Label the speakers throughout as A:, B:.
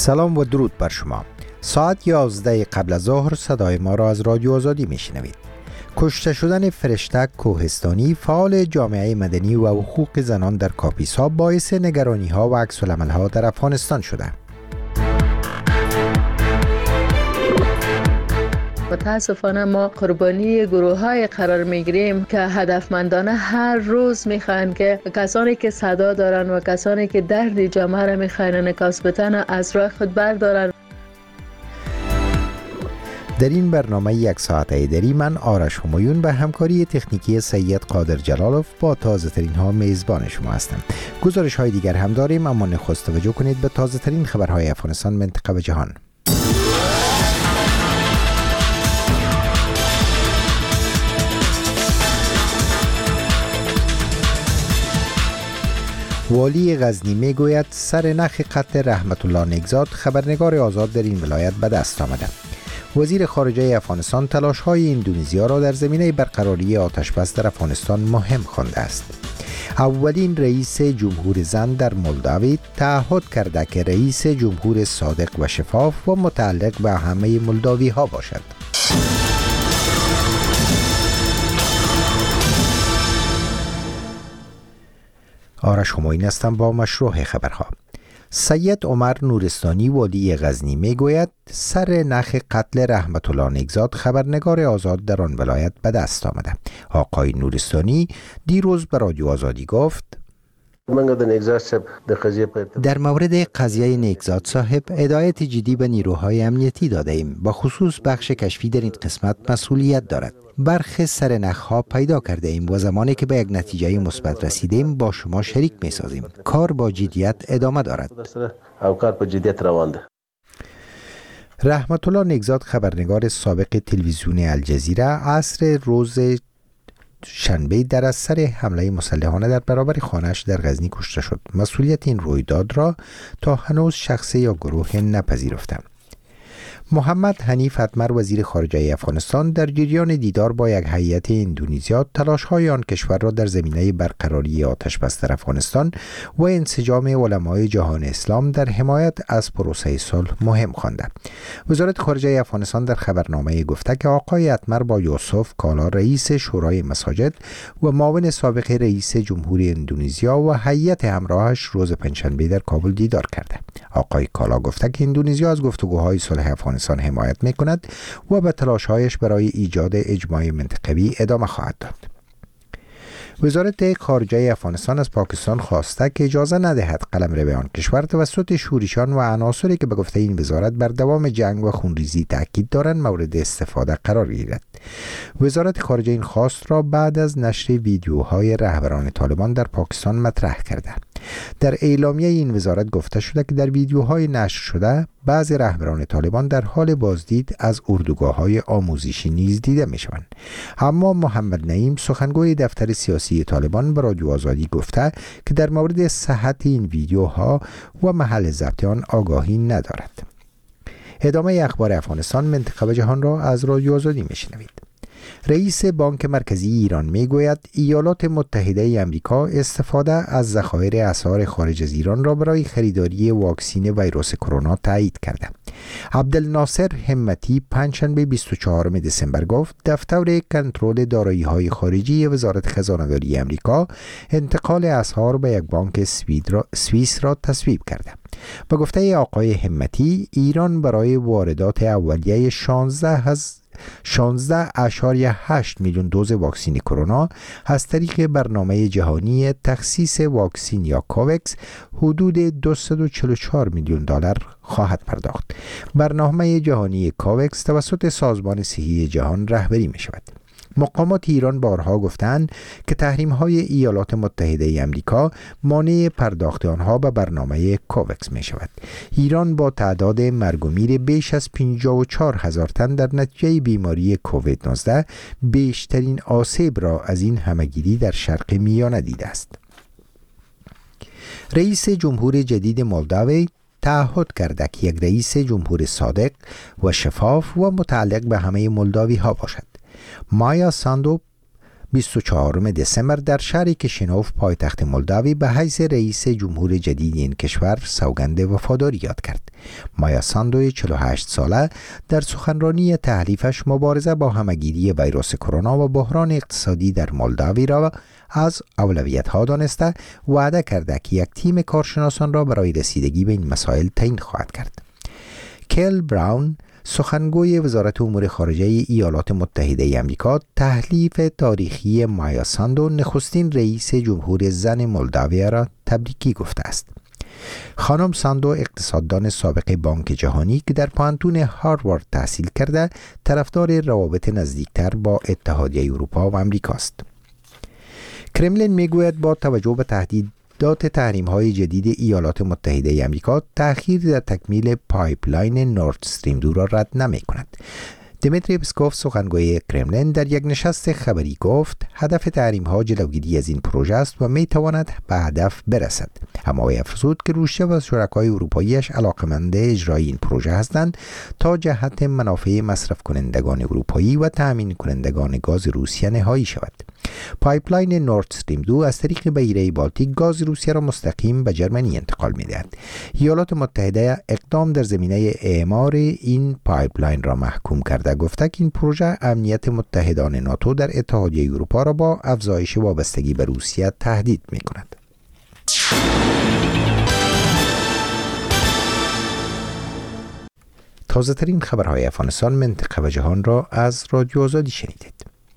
A: سلام و درود بر شما. ساعت 11 قبل از ظهر صدای ما را از رادیو آزادی میشنوید. کشته شدن فرشته کوهستانی، فعال جامعه مدنی و حقوق زنان در کاپیسا، باعث نگرانی ها و عکس العمل ها در افغانستان شده.
B: متاسفانه ما قربانی گروه های قرار میگیریم که هدفمندانه هر روز میخوان که کسانی که صدا دارن و کسانی که درد جامعه را میخوان انعکاس بدن از راه خود بردارن.
A: در این برنامه یک ساعته دری من آرش همایون به همکاری تکنیکی سید قادر جلالوف با تازه ترین ها میزبان شما هستم. گزارش های دیگر هم داریم، اما نخست توجه کنید به تازه ترین خبرهای افغانستان، منطقه و جهان. والی غزنی می گوید سرنخ قتل رحمت الله نیکزاد، خبرنگار آزاد در این ولایت به دست آمده. وزیر خارجه افغانستان تلاش های اندونزیا را در زمینه برقراری آتش بس در افغانستان مهم خوانده است. اولین رئیس جمهور زن در مولداوی تعهد کرده که رئیس جمهور صادق و شفاف و متعلق به همه مولداوی ها باشد. آرش همایون هستم با مشروع خبرها. سید عمر نورستانی والی غزنی می گوید سرنخ قتل رحمت الله نیکزاد، خبرنگار آزاد در آن ولایت به دست آمده. آقای نورستانی دیروز به رادیو آزادی گفت در مورد قضیه نیکزاد صاحب هدایت جدی به نیروهای امنیتی داده ایم. با خصوص بخش کشفی در این قسمت مسئولیت دارد. برخی سرنخ‌ها پیدا کرده ایم و زمانی که به یک نتیجه مثبت رسیدیم با شما شریک می سازیم. کار با جدیت ادامه دارد. رحمت الله نیکزاد، خبرنگار سابق تلویزیون الجزیره، عصر روز شنبه در اثر حمله مسلحانه در برابر خانه‌اش در غزنی کشته شد. مسئولیت این رویداد را تا هنوز شخصی یا گروه نپذیرفتند. محمد حنیف اتمر، وزیر خارجه افغانستان، در جریان دیدار با یک هیئت اندونزیا تلاش‌های آن کشور را در زمینه برقراری آتش بس در افغانستان و انسجام علمای جهان اسلام در حمایت از پروسه صلح مهم خوانده. وزارت خارجه افغانستان در خبرنامه گفته که آقای اتمر با یوسف کالا، رئیس شورای مساجد و معاون سابق رئیس جمهوری اندونزیا و هیئت همراهش روز پنجشنبه در کابل دیدار کرده. آقای کالا گفته که اندونزیا از گفتگوهای صلح افغانستان حمایت می‌کند و به تلاش‌هایش برای ایجاد اجماع منطقوی ادامه خواهد داد. وزارت خارجه افغانستان از پاکستان خواسته که اجازه ندهد قلمرو آن کشور توسط شورشیان و عناصری که به گفته این وزارت بر دوام جنگ و خونریزی تاکید دارند مورد استفاده قرار گیرد. وزارت خارجه این خواست را بعد از نشر ویدیوهای رهبران طالبان در پاکستان مطرح کرده. در اعلامیه این وزارت گفته شده که در ویدیوهای نشر شده بعضی رهبران طالبان در حال بازدید از اردوگاه‌های آموزشی نیز دیده می‌شوند. اما محمد نعیم، سخنگوی دفتر سیاسی طالبان، به رادیو آزادی گفته که در مورد صحت این ویدیوها و محل ضبط آن آگاهی ندارد. ادامه اخبار افغانستان، منطقه و جهان را از رادیو آزادی می‌شنوید. رئیس بانک مرکزی ایران میگوید ایالات متحده آمریکا استفاده از ذخایر اسعار خارج از ایران را برای خریداری واکسن ویروس کرونا تایید کرده. عبدالناصر همتی پنجشنبه 24 دسامبر گفت دفتر کنترل دارایی‌های خارجی وزارت خزانه‌داری آمریکا انتقال اسعار به یک بانک سوئیس را تصویب کرده. به گفته آقای همتی، ایران برای واردات اولیه 16.8 میلیون دوز واکسن کرونا از طریق برنامه جهانی تخصیص واکسن یا کووکس حدود 244 میلیون دلار خواهد پرداخت. برنامه جهانی کووکس توسط سازمان صحی جهان رهبری می شود. مقامات ایران بارها گفتند که تحریم‌های ایالات متحده آمریکا مانع پرداخت آنها به برنامه کووکس می شود. ایران با تعداد مرگ و میر بیش از 54,000 تن در نتیجه بیماری کووید 19 بیشترین آسیب را از این همه‌گیری در شرق میانه دیده است. رئیس جمهور جدید مولداوی تعهد کرده که یک رئیس جمهور صادق و شفاف و متعلق به همه مولداوی ها باشد. مایا ساندو 24 دسامبر در شهر کشینوف پایتخت مولداوی به حیث رئیس جمهور جدید این کشور سوگند وفاداری یاد کرد. مایا ساندو 48 ساله در سخنرانی تحلیفش مبارزه با همهگیری ویروس کرونا و بحران اقتصادی در مولداوی را از اولویت‌ها دانسته و وعده کرده که یک تیم کارشناسان را برای رسیدگی به این مسائل تعیین خواهد کرد. کیل براون سخنگوی وزارت امور خارجه ایالات متحده آمریکا تحلیف تاریخی مایا ساندو نخستین رئیس جمهور زن مولداوی را تبریکی گفته است. خانم ساندو اقتصاددان سابق بانک جهانی که در پانتون هاروارد تحصیل کرده طرفدار روابط نزدیکتر با اتحادیه اروپا و آمریکا است. کرملین میگوید با توجه به تهدیدات تحریم‌های جدید ایالات متحده آمریکا تأخیر در تکمیل پایپلاین نورد استریم 2 را رد نمی‌کند. دمیتری پسکوف سخنگوی کرملین در یک نشست خبری گفت هدف تحریم‌ها جلوگیری از این پروژه است و می‌تواند به هدف برسد. اما افزود که روسیه و شرکای اروپایی‌اش علاقه‌مند اجرای این پروژه هستند تا جهت منافع مصرف کنندگان اروپایی و تأمین کنندگان گاز روسیه نهایی شود. پایپلاین نورد استریم 2 از طریق بحیره بالتیک گاز روسیه را مستقیم به جرمنی انتقال می‌دهد. ایالات متحده اقدام در زمینه اعمار این پایپلاین را محکوم کرده گفته که این پروژه امنیت متحدان ناتو در اتحادیه اروپا را با افزایش وابستگی به روسیه تهدید می‌کند. تازه‌ترین خبرهای افغانستان، منطقه و جهان را از رادیو آزادی شنیدید.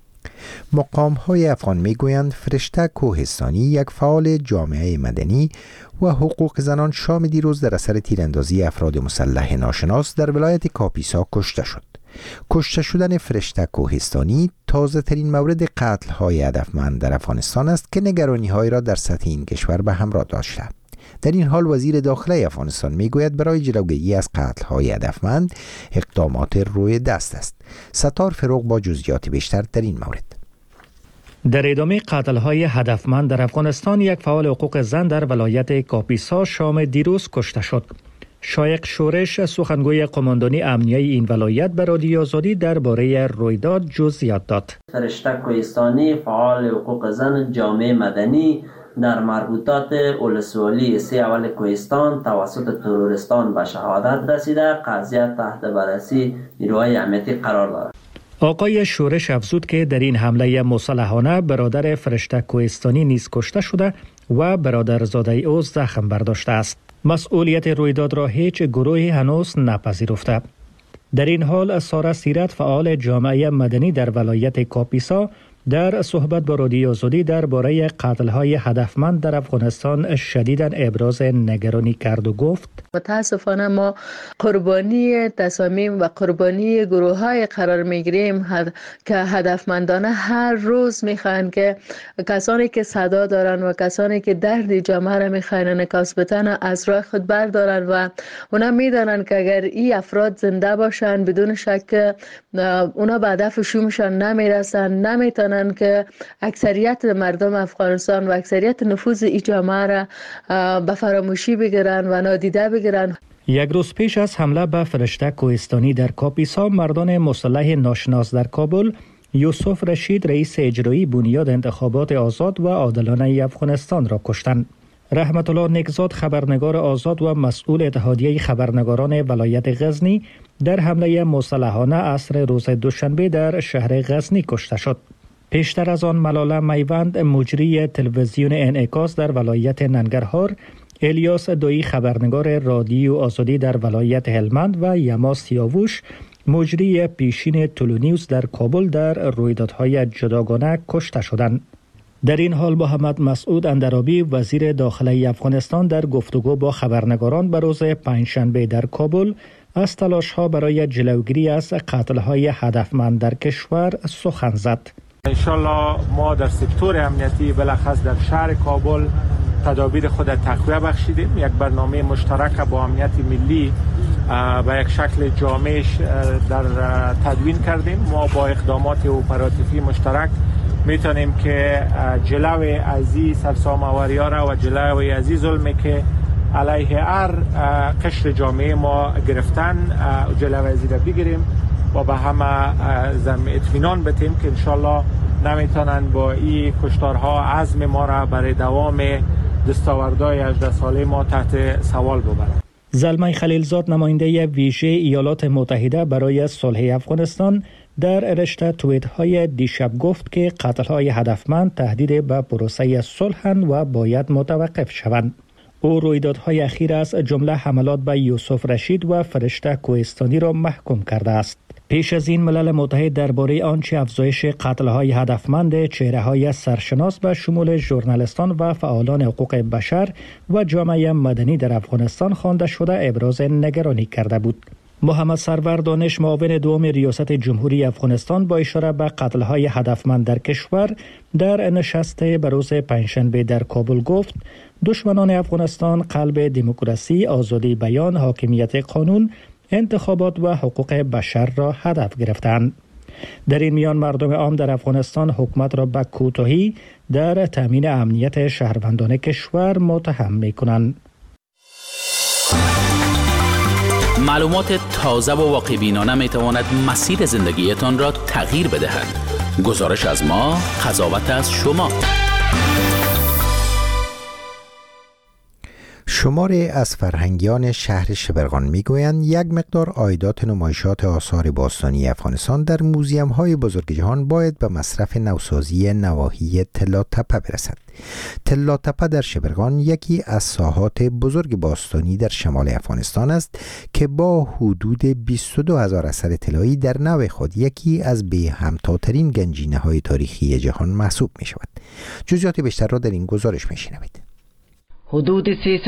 A: مقام‌های افغان می‌گویند فرشته کوهستانی، یک فعال جامعه مدنی و حقوق زنان، شام دیروز در اثر تیراندازی افراد مسلح ناشناس در ولایت کاپیسا کشته شد. کشته شدن فرشته کوهستانی تازه‌ترین مورد قتل‌های هدفمند در افغانستان است که نگرانی‌های را در سطح این کشور به همراه داشته. در این حال وزیر داخله افغانستان میگوید برای جلوگیری از قتل‌های هدفمند اقدامات روی دست است. ستار فروغ با جزئیات بیشتر در این مورد.
C: در ادامه قتل‌های هدفمند در افغانستان، یک فعال حقوق زن در ولایت کاپیسا شام دیروز کشته شد. شایق شورش، سخنگوی قماندانی امنیه این ولایت، به رادیو آزادی درباره رویداد جزئیات داد.
D: فرشته کوهستانی، فعال حقوق زن جامعه مدنی، در مربوطات ولسوالی 3 اول کوهستان توسط تروریستان به شهادت رسیده. قضیه تحت بررسی نیروهای امنیتی قرار دارد.
C: آقای شورش افزود که در این حمله مسلحانه برادر فرشته کوهستانی نیز کشته شده و برادرزاده او زخم برداشته است. مسئولیت رویداد را هیچ گروهی هنوز نپذیرفته. در این حال ساره سیرت، فعال جامعه مدنی در ولایت کاپیسا، در صحبت با رادیو آزادی درباره قتل‌های هدفمند در افغانستان شدیداً ابراز نگرانی کرد و گفت:
B: متاسفانه ما قربانی تصامیم و قربانی گروه‌های قرار می‌گیریم که هدفمندانه هر روز می‌خواهند که کسانی که صدا دارن و کسانی که درد جامعه را می‌خواهند انعکاس بدن از راه خود بردارن و اونا می‌دانند که اگر این افراد زنده باشن بدون شک اونا به هدفشون نمی‌رسن، نمی‌تونن که اکثریت مردم افغانستان و اکثریت نفوذ این جامعه را به فراموشی بگیرن و نادیده بگیرن.
C: یک روز پیش از حمله به فرشته کوهستانی در کاپیسا، مردان مسلح ناشناس در کابل یوسف رشید، رئیس اجرایی بنیاد انتخابات آزاد و عادلانه افغانستان را کشتند. رحمت الله نیکزاد، خبرنگار آزاد و مسئول اتحادیه خبرنگاران ولایت غزنی، در حمله مسلحانه عصر روز دوشنبه در شهر غزنی کشته شد. پیشتر از آن ملاله میوند، مجری تلویزیون انعکاس در ولایت ننگرهار، الیاس دویی، خبرنگار رادیو آزادی در ولایت هلمند و یما سیاووش، مجری پیشین تلونیوز در کابل در رویدادهای جداگانه کشته شدند. در این حال محمد مسعود اندرابی، وزیر داخله افغانستان، در گفتگو با خبرنگاران به روز پنجشنبه در کابل از تلاش‌ها برای جلوگیری از قتل‌های هدفمند در کشور سخن زد.
E: انشالله ما در سکتور امنیتی بالاخص در شهر کابل تدابیر خود تقویه بخشیدیم. یک برنامه مشترک با امنیت ملی و یک شکل جامعش در تدوین کردیم. ما با اقدامات اپراتیوی مشترک میتونیم که جلوی ازی سرسام‌آوری‌ها را و جلوی ازی ظلمی که علیه هر قشر جامعه ما گرفتن جلوی ازی را بگیریم و به همه اطمینان بدیم که انشالله نمیتونند با این کشتارها عزم ما را برای دوام دستاوردهای 18 ساله ما تحت سوال ببرند.
C: زلمه خلیلزاد نماینده ویژه ایالات متحده برای صلح افغانستان در رشته توییت‌های دیشب گفت که قتل‌های هدفمند تهدید به پروسه صلح و باید متوقف شوند. او رویدادهای اخیر از جمله حملات به یوسف رشید و فرشته کوهستانی را محکوم کرده است. پیش از این ملل متحد درباره آنچه افزایش قتل‌های هدفمند چهره‌های سرشناس به شمول ژورنالیستان و فعالان حقوق بشر و جامعه مدنی در افغانستان خوانده شده ابراز نگرانی کرده بود. محمد سرور دانش، معاون دوم ریاست جمهوری افغانستان، با اشاره به قتل‌های هدفمند در کشور در نشست بروز پنجشنبه در کابل گفت دشمنان افغانستان قلب دموکراسی، آزادی بیان، حاکمیت قانون، انتخابات و حقوق بشر را هدف گرفتند. در این میان مردم عام در افغانستان حکومت را به کوتاهی در تامین امنیت شهروندان کشور متهم می‌کنند.
F: معلومات تازه و واقع‌بینانه می‌تواند مسیر زندگیتان را تغییر بدهد. گزارش از ما، قضاوت از شما.
A: شماری از فرهنگیان شهر شبرغان میگویند یک مقدار عایدات نمایشات آثار باستانی افغانستان در موزیم‌های بزرگ جهان باید به مصرف نوسازی نواحی طلاتپه برسد. طلاتپه در شبرغان یکی از ساحات بزرگ باستانی در شمال افغانستان است که با حدود 22,000 اثر طلایی در نوع خود یکی از به همتاترین گنجینه‌های تاریخی جهان محسوب می‌شود. جزئیات بیشتر را در این گزارش می‌شنوید.
G: حدود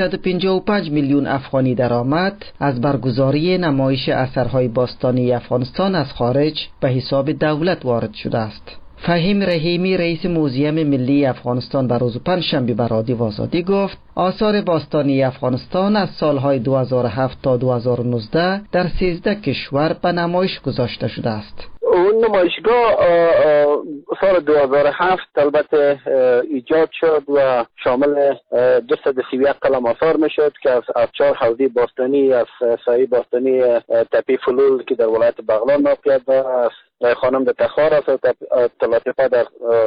G: 355 میلیون افغانی درآمد از برگزاری نمایش اثرهای باستانی افغانستان از خارج به حساب دولت وارد شده است. فهیم رحیمی، رئیس موزیم ملی افغانستان، به روز پنجشنبه به رادیو آزادی گفت آثار باستانی افغانستان از سالهای 2007 تا 2019 در 13 کشور به نمایش گذاشته شده است.
H: اون نمایشگاه سال 2007 البته ایجاد شد و شامل 231 قلم آثار میشد که از 4 حوزه باستانی، از سایه باستانی تپه فلول که در ولایت بغلان موقعیت دارد، خانم در تخار است، طلاتپه در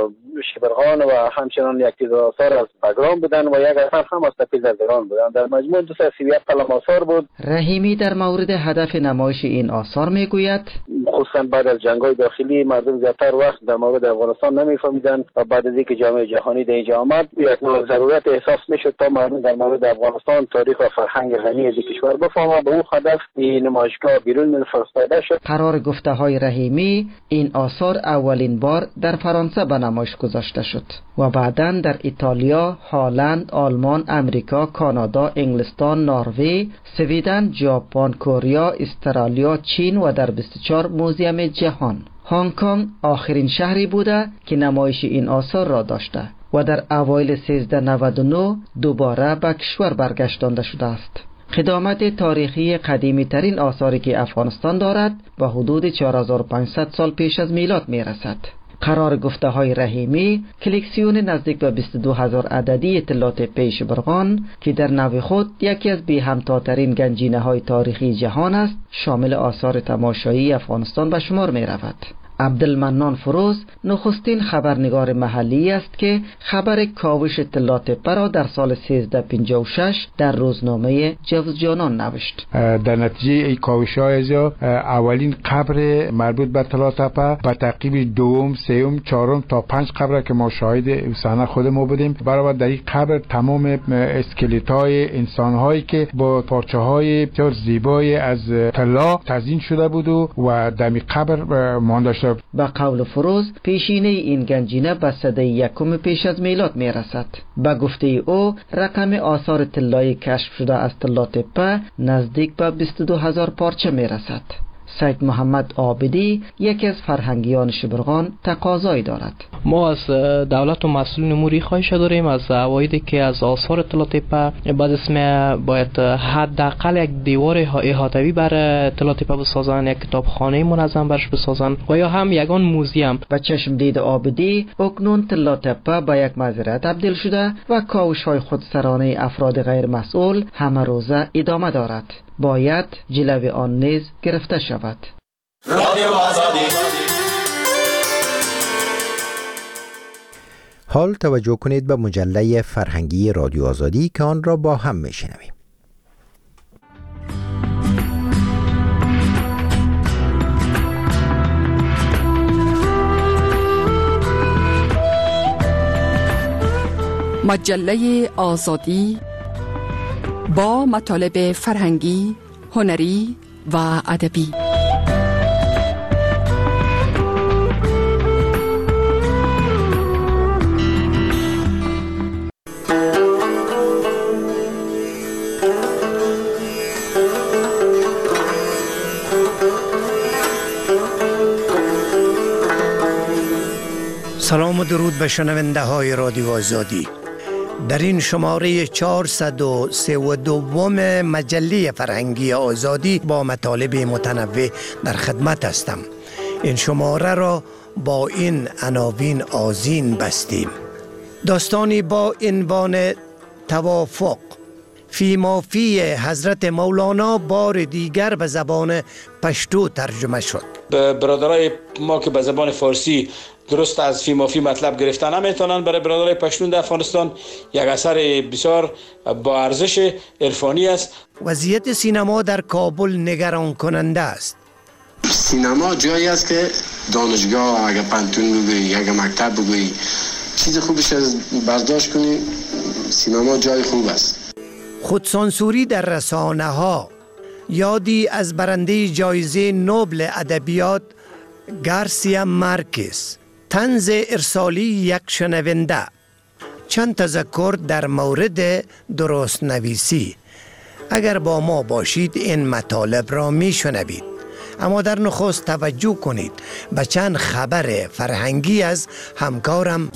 H: شبرغان و همچنان یک تیز آثار از بگرام بودن و یک اثر هم از تپه زرگران بودن. در مجموع 231 قلم آثار بود.
G: رحیمی در مورد هدف نمایش این آثار میگوید
H: خصوصا بعد از جنگ‌های داخلی مردم زیادتر وقت در مورد افغانستان نمی‌فهمیدن و بعد از اینکه جامعه جهانی در اینجا آمد یک ضرورت احساس می‌شد تا مردم در مورد افغانستان تاریخ و فرهنگ غنی از کشور بفهمند. به اون هدف این نمایشگاه بیرون فرستاده شد.
G: قرار گفته‌های رحیمی این آثار اولین بار در فرانسه به نمایش گذاشته شد و بعداً در ایتالیا، هلند، آلمان، امریکا، کانادا، انگلستان، نروژ، سویدن، ژاپن، کره، استرالیا، چین و در 24 موزیم جهان. هنگ کنگ آخرین شهری بوده که نمایش این آثار را داشته و در اوایل 1399 دوباره به کشور برگشتانده شده است. قدامت تاریخی قدیمی ترین آثاری که افغانستان دارد به حدود 4500 سال پیش از میلاد می رسد. قرار گفته های رحیمی کلکسیون نزدیک به 22,000 عددی طلاتپه شبرغان که در نوع خود یکی از بی همتاترین گنجینه های تاریخی جهان است شامل آثار تماشایی افغانستان به شمار می رود. عبدالمنان فروز نخستین خبرنگار محلی است که خبر کاوش طلاتپه را در سال 1356 در روزنامه جوزجانان نوشت.
I: در نتیجه ای کاوش های ازا اولین قبر مربوط به طلاتپه به تعقیب دوم، سوم، چهارم تا 5 قبر که ما شاهد صحنه خود ما بودیم. برابر در این قبر تمام اسکلت های انسان هایی که با پارچه های بسیار زیبای از طلا تزیین شده بود و در این قبر مانده شد.
G: با قول فروز پیشینه این گنجینه به سده یکم پیش از میلاد می رسد. با گفته او رقم آثار طلایی کشف شده از طلاتپه نزدیک به 22,000 پارچه می رسد. سید محمد عابدی یکی از فرهنگیان شبرغان تقاضایی دارد.
J: ما از دولت و مسئولین اموری خواهش داریم از عوایدی که از آثار طلاتپه بعد اسم باید حداقل یک دیوار احاطوی بر طلاتپه بسازن، یک کتابخانه منظم برش بسازن و یا هم یگان موزیم.
G: به چشم دید عابدی اکنون طلاتپه به یک مزرعه تبدیل شده و کاوش‌های خودسرانه افراد غیر مسئول همه روزه ادامه دارد. باید جلوی آن نیز گرفته شود.
A: حال توجه کنید به مجله فرهنگی رادیو آزادی که آن را با هم میشنویم.
K: مجله آزادی با مطالب فرهنگی، هنری و ادبی.
L: سلام و درود به شنونده های رادیو آزادی. در این شماره 432 مجله فرهنگی آزادی با مطالب متنوع در خدمت هستم. این شماره را با این عناوین آذین بستیم. داستانی با عنوان توافق فی مافی حضرت مولانا بار دیگر به زبان پشتو ترجمه شد.
M: برادرای ما که به زبان فارسی درست از فی مافی مطلب گرفتن نمیتونن، برای برادرای پشتون در افغانستان یک اثر بسیار با ارزش عرفانی است.
L: وضعیت سینما در کابل نگران کننده است.
N: سینما جایی است که دانشگاه، اگه پانتون بگویی، اگه مکتب بگویی، چیز خوبش از برداشت کنی، سینما جای خوب است.
L: خودسانسوری در رسانه ها. یادی از برنده جایزه نوبل ادبیات گارسیا مارکز. طنز ارسالی یک شنونده. چند تذکر در مورد درست نویسی. اگر با ما باشید این مطالب را می شنوید. اما در نخست توجه کنید به چند خبر فرهنگی از همکارم.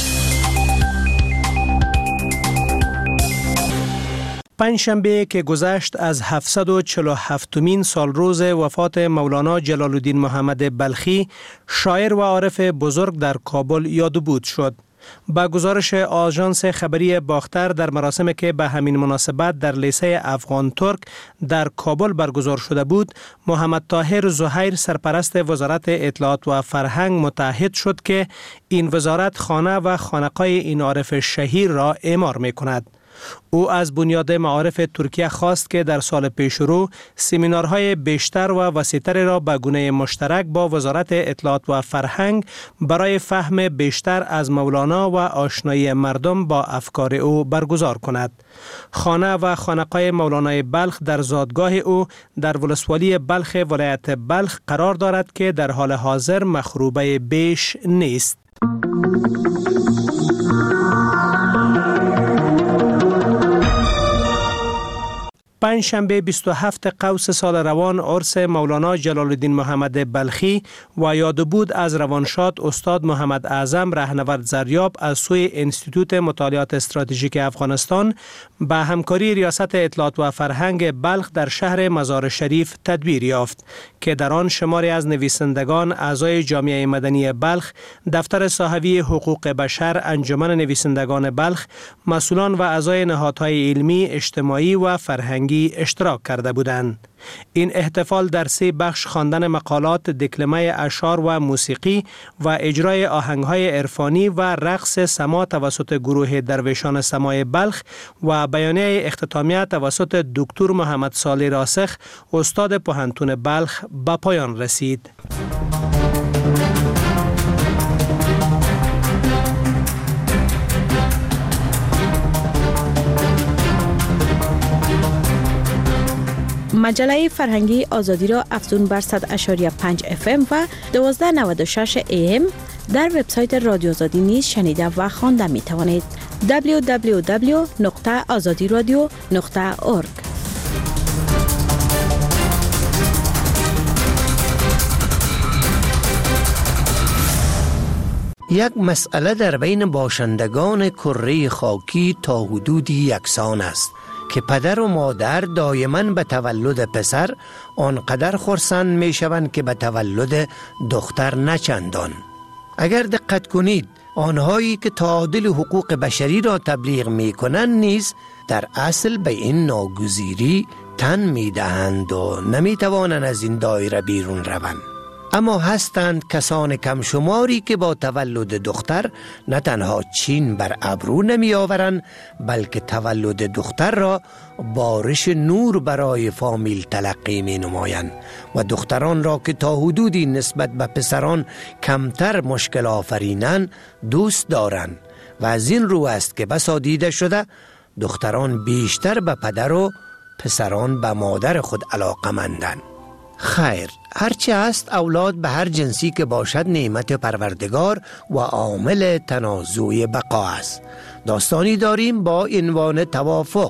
L: پنجشنبه که گذشت از 747مین سال روز وفات مولانا جلال الدین محمد بلخی، شاعر و عارف بزرگ در کابل یادبود شد. با گزارش آژانس خبری باختر در مراسمی که به همین مناسبت در لیسه افغان ترک در کابل برگزار شده بود، محمد طاهر زهیر سرپرست وزارت اطلاعات و فرهنگ متعهد شد که این وزارت خانه و خانقاه این عارف شهیر را اعمار می کند. او از بنیاد معارف ترکیه خواست که در سال پیشرو سمینارهای بیشتر و وسیع‌تر را به گونه مشترک با وزارت اطلاعات و فرهنگ برای فهم بیشتر از مولانا و آشنایی مردم با افکار او برگزار کند. خانه و خانقاه مولانای بلخ در زادگاه او در ولسوالی بلخ ولایت بلخ قرار دارد که در حال حاضر مخروبه بیش نیست. پنجشنبه 27 قوس سال روان عرس مولانا جلال الدین محمد بلخی و یادبود از روانشاد استاد محمد اعظم رهنورد زریاب از سوی انستیتوت مطالعات استراتژیک افغانستان به همکاری ریاست اطلاعات و فرهنگ بلخ در شهر مزار شریف تدبیر یافت که در آن شماری از نویسندگان اعضای جامعه مدنی بلخ، دفتر صاحبی حقوق بشر، انجمن نویسندگان بلخ، مسئولان و اعضای نهادهای علمی، اجتماعی و فرهنگی اشتراک کرده بودند. این احتفال در 3 بخش خواندن مقالات، دکلمه اشعار و موسیقی و اجرای آهنگ‌های عرفانی و رقص سما توسط گروه درویشان سمای بلخ و بیانیه اختتامیه توسط دکتر محمد صالح راسخ استاد پوهنتون بلخ به پایان رسید.
O: مجله فرهنگی آزادی را افزون بر 100.5 FM و 1296 AM در وبسایت رادیو آزادی نیز شنیده و خوانده می توانید. www.azadiradio.org.
L: یک مسئله در بین باشندگان کره خاکی تا حدودی یکسان است که پدر و مادر دائما به تولد پسر آنقدر خرسند می شوند که به تولد دختر نچندان. اگر دقت کنید آنهایی که تعادل حقوق بشری را تبلیغ می کنند نیز در اصل به این ناگزیری تن می دهند و نمی توانند از این دایره بیرون روند.
P: اما هستند کسان کم شماری که با تولد دختر نه تنها چین بر ابرو نمی آورند، بلکه تولد دختر را بارش نور برای فامیل تلقی می نمایند و دختران را که تا حدودی نسبت به پسران کمتر مشکل آفرینند دوست دارند و از این رو است که بسا دیده شده دختران بیشتر به پدر و پسران به مادر خود علاقه‌مندند. خیر، هرچی است اولاد به هر جنسی که باشد نعمت پروردگار و عامل تنازع بقا است. داستانی داریم با عنوان توافق.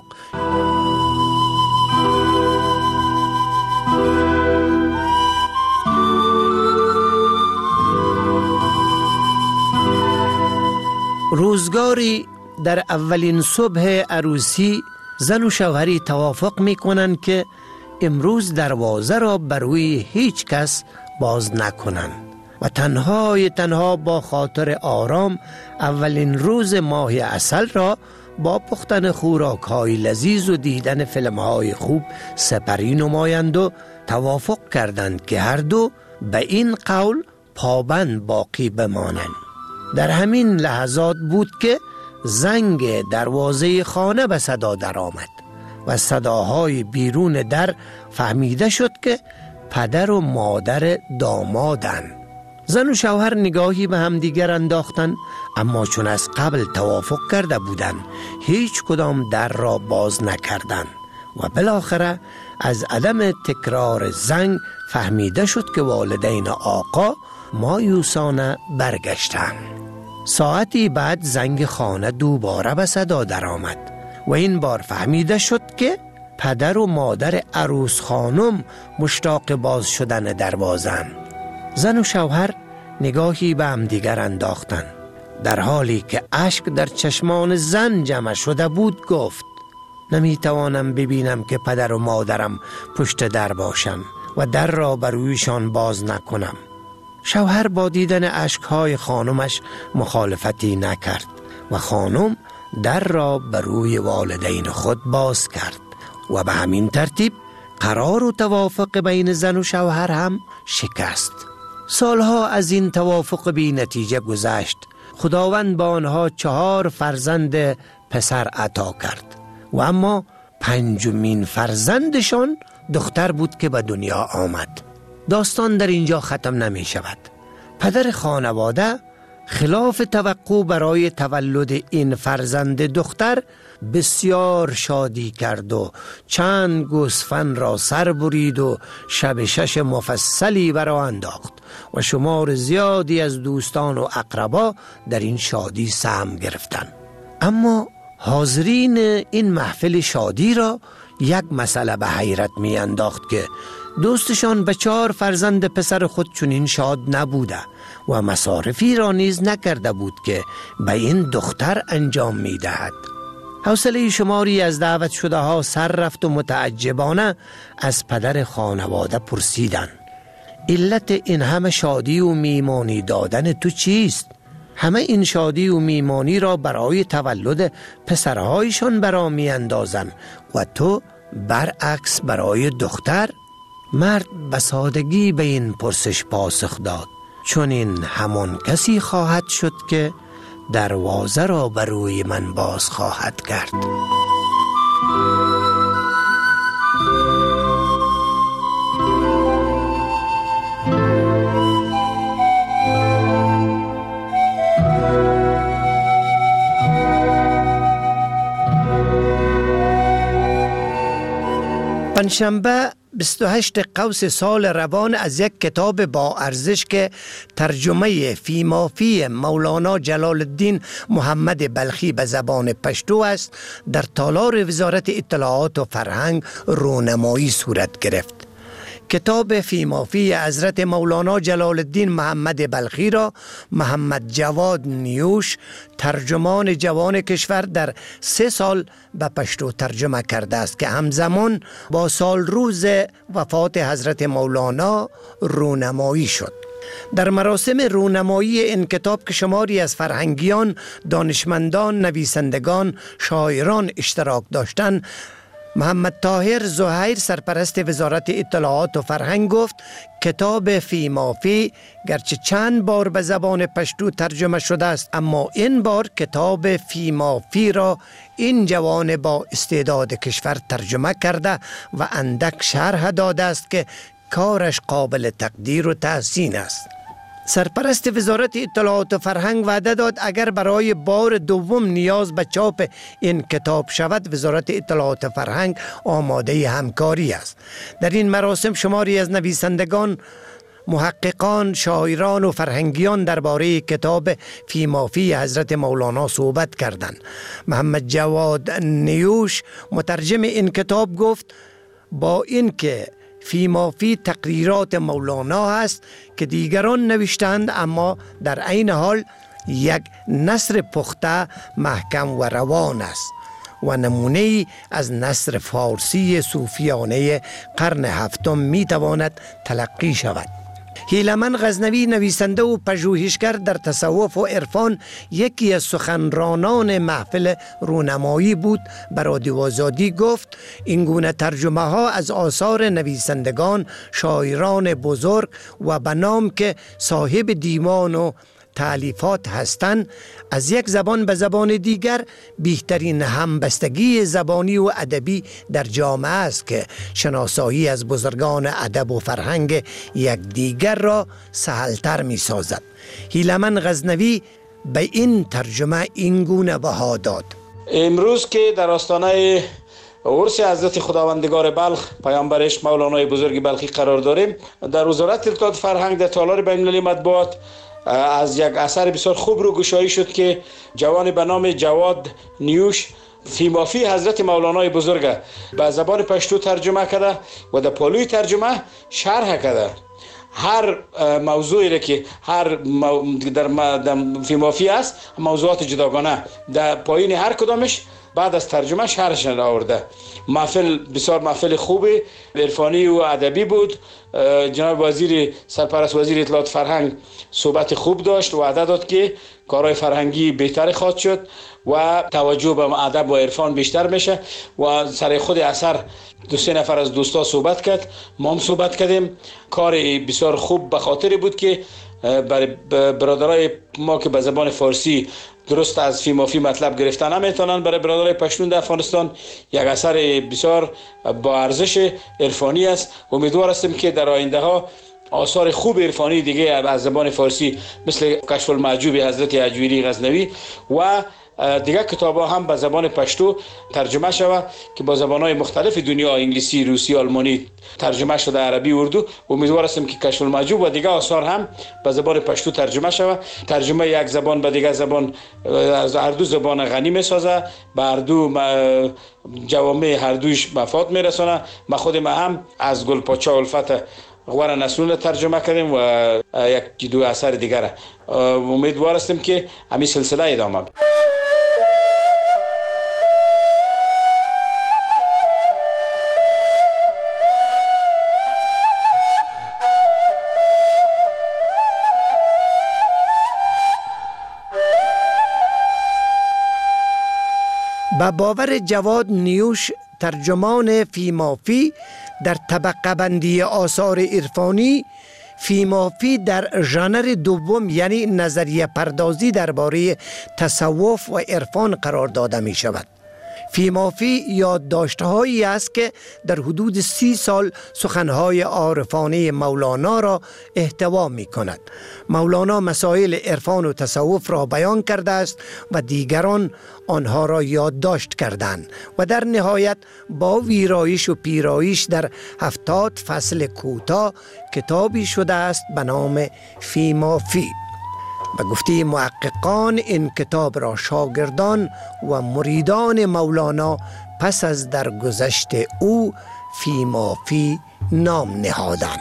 P: روزگاری در اولین صبح عروسی زن و شوهری توافق می کنند که امروز دروازه را بر روی هیچ کس باز نکنند و تنها با خاطر آرام اولین روز ماه عسل را با پختن خوراک‌های لذیذ و دیدن فیلم‌های خوب سپری نمایند و توافق کردند که هر دو به این قول پابند باقی بمانند. در همین لحظات بود که زنگ دروازه خانه به صدا درآمد و صداهای بیرون در فهمیده شد که پدر و مادر دامادند. زن و شوهر نگاهی به هم دیگر انداختند، اما چون از قبل توافق کرده بودند هیچ کدام در را باز نکردند و بالاخره از عدم تکرار زنگ فهمیده شد که والدین آقا مایوسانه برگشتند. ساعتی بعد زنگ خانه دوباره به صدا درآمد و این بار فهمیده شد که پدر و مادر عروس خانم مشتاق باز شدن دروازه‌اند. زن و شوهر نگاهی به هم دیگر انداختند. در حالی که اشک در چشمان زن جمع شده بود گفت: نمیتوانم ببینم که پدر و مادرم پشت در باشم و در را بر رویشان باز نکنم. شوهر با دیدن اشکهای خانمش مخالفتی نکرد و خانم در را بر روی والدین خود باز کرد و به همین ترتیب قرار و توافق بین زن و شوهر هم شکست. سالها از این توافق بی نتیجه گذشت. خداوند با آنها 4 فرزند پسر عطا کرد و اما 5مین فرزندشان دختر بود که به دنیا آمد. داستان در اینجا ختم نمی شود. پدر خانواده خلاف توقع برای تولد این فرزند دختر بسیار شادی کرد و چند گوسفند را سر برید و شب 6 مفصلی برآ انداخت و شمار زیادی از دوستان و اقربا در این شادی سهم گرفتند. اما حاضرین این محفل شادی را یک مسئله به حیرت می انداخت که دوستشان به 4 فرزند پسر خود چنین شاد نبوده و مصارفی را نیز نکرده بود که به این دختر انجام می دهد. حوصله شماری از دعوت شده ها سر رفت و متعجبانه از پدر خانواده پرسیدند: علت این همه شادی و میمانی دادن تو چیست؟ همه این شادی و میمانی را برای تولد پسرهایشان برا می اندازن و تو برعکس برای دختر؟ مرد به سادگی به این پرسش پاسخ داد: چون این همان کسی خواهد شد که دروازه را بر روی من باز خواهد کرد. پنجشنبه 28 قوس سال روان از یک کتاب با ارزش که ترجمه فیمافی مولانا جلال الدین محمد بلخی به زبان پشتو است در تالار وزارت اطلاعات و فرهنگ رونمایی صورت گرفت. کتاب فیمافی حضرت مولانا جلال الدین محمد بلخی را محمد جواد نیوش ترجمان جوان کشور در 3 سال به پشتو ترجمه کرده است که همزمان با سال روز وفات حضرت مولانا رونمایی شد. در مراسم رونمایی این کتاب که شماری از فرهنگیان، دانشمندان، نویسندگان، شاعران اشتراک داشتند، محمد طاهر زهیر سرپرست وزارت اطلاعات و فرهنگ گفت کتاب فی ما فی گرچه چند بار به زبان پشتو ترجمه شده است، اما این بار کتاب فی ما فی را این جوان با استعداد کشور ترجمه کرده و اندک شرح داده است که کارش قابل تقدیر و تحسین است. سرپرست وزارت اطلاعات و فرهنگ وعده داد اگر برای بار دوم نیاز به چاپ این کتاب شود، وزارت اطلاعات و فرهنگ آماده همکاری است. در این مراسم شماری از نویسندگان، محققان، شاعران و فرهنگیان درباره کتاب فی ما فی حضرت مولانا صحبت کردند. محمد جواد نیوش مترجم این کتاب گفت با اینکه فی ما فی تقریرات مولانا است که دیگران نوشتند، اما در عین حال یک نثر پخته، محکم و روان است و نمونه‌ای از نثر فارسی صوفیانه قرن هفتم می تواند تلقی شود. هیلمن غزنوی نویسنده و پژوهشگر در تصوف و عرفان یکی از سخنرانان محفل رونمایی بود. به رادیو آزادی گفت این گونه ترجمه ها از آثار نویسندگان، شاعران بزرگ و به نام که صاحب دیوان و تالیفات هستند، از یک زبان به زبان دیگر بیشترین همبستگی زبانی و ادبی در جامعه است که شناسایی از بزرگان ادب و فرهنگ یک دیگر را سهلتر می سازد. هیلمن غزنوی به این ترجمه این گونه بها داد:
M: امروز که در آستانه عرس حضرت خداوندگار بلخ پیامبرش مولانای بزرگ بلخی قرار داریم، در وزارت اطلاعات فرهنگ در تالار بین‌المللی مطبوعات از یک اثر بسیار خوب رو گشایی شد که جوان به نام جواد نیوش فی ما فی حضرت مولانای بزرگ به زبان پشتو ترجمه کرده و در پالوی ترجمه شرح کرده. هر موضوعی را که در فی ما فی است، موضوعات جداگانه در پایین هر کدامش بعد از ترجمه شرحش آورده. محفل بسیار محفل خوبی عرفانی و ادبی بود. جناب وزیر سرپرست وزیر اطلاعات فرهنگ صحبت خوب داشت و وعده داد که کارهای فرهنگی بهتر خواهد شد و توجه به ادب و عرفان بیشتر میشه و سر خود اثر 2-3 نفر از دوستا صحبت کرد، ما هم صحبت کردیم. کار بسیار خوب به خاطر بود که برادرای ما که به زبان فارسی درست از فی ما فی مطلب گرفتن نمیتونن، برای برادرای پشتون در افغانستان یک اثر بسیار با ارزش عرفانی است. امیدوار هستیم که در آینده ها آثار خوب عرفانی دیگه از زبان فارسی مثل کشف المعجوب حضرت اجویری غزنوی و دیگر کتاب ها هم به زبان پشتو ترجمه شود که با زبان های مختلف دنیا، انگلیسی، روسی، آلمانی ترجمه شده، عربی، اردو. امیدوار هستیم که کشف المعجوب و دیگر آثار هم به زبان پشتو ترجمه شود. ترجمه یک زبان به دیگر زبان از هر دو زبان غنی میسازه، به هر دو جوامع هر دوش مفاد میرسونه. ما خود ما هم از گل پاچا الفت غوار نسلون ترجمه کردیم و یک دو اثر دیگر. امیدوار هستیم که همین سلسله ادامه بده.
P: به باور جواد نیوش، ترجمان فی ما فی در طبقه بندی آثار عرفانی، فی ما فی در ژانر دوم یعنی نظریه پردازی درباره تصوف و عرفان قرار داده می شود. فی ما فی یادداشت‌هایی است که در حدود 30 سال سخنهای عارفانه مولانا را احتوا می کند. مولانا مسائل عرفان و تصوف را بیان کرده است و دیگران آنها را یادداشت کردند و در نهایت با ویرایش و پیرایش در 70 فصل کوتاه کتابی شده است به نام فی ما فی. به گفته محققان این کتاب را شاگردان و مریدان مولانا پس از درگذشت او فی ما فی نام نهادند.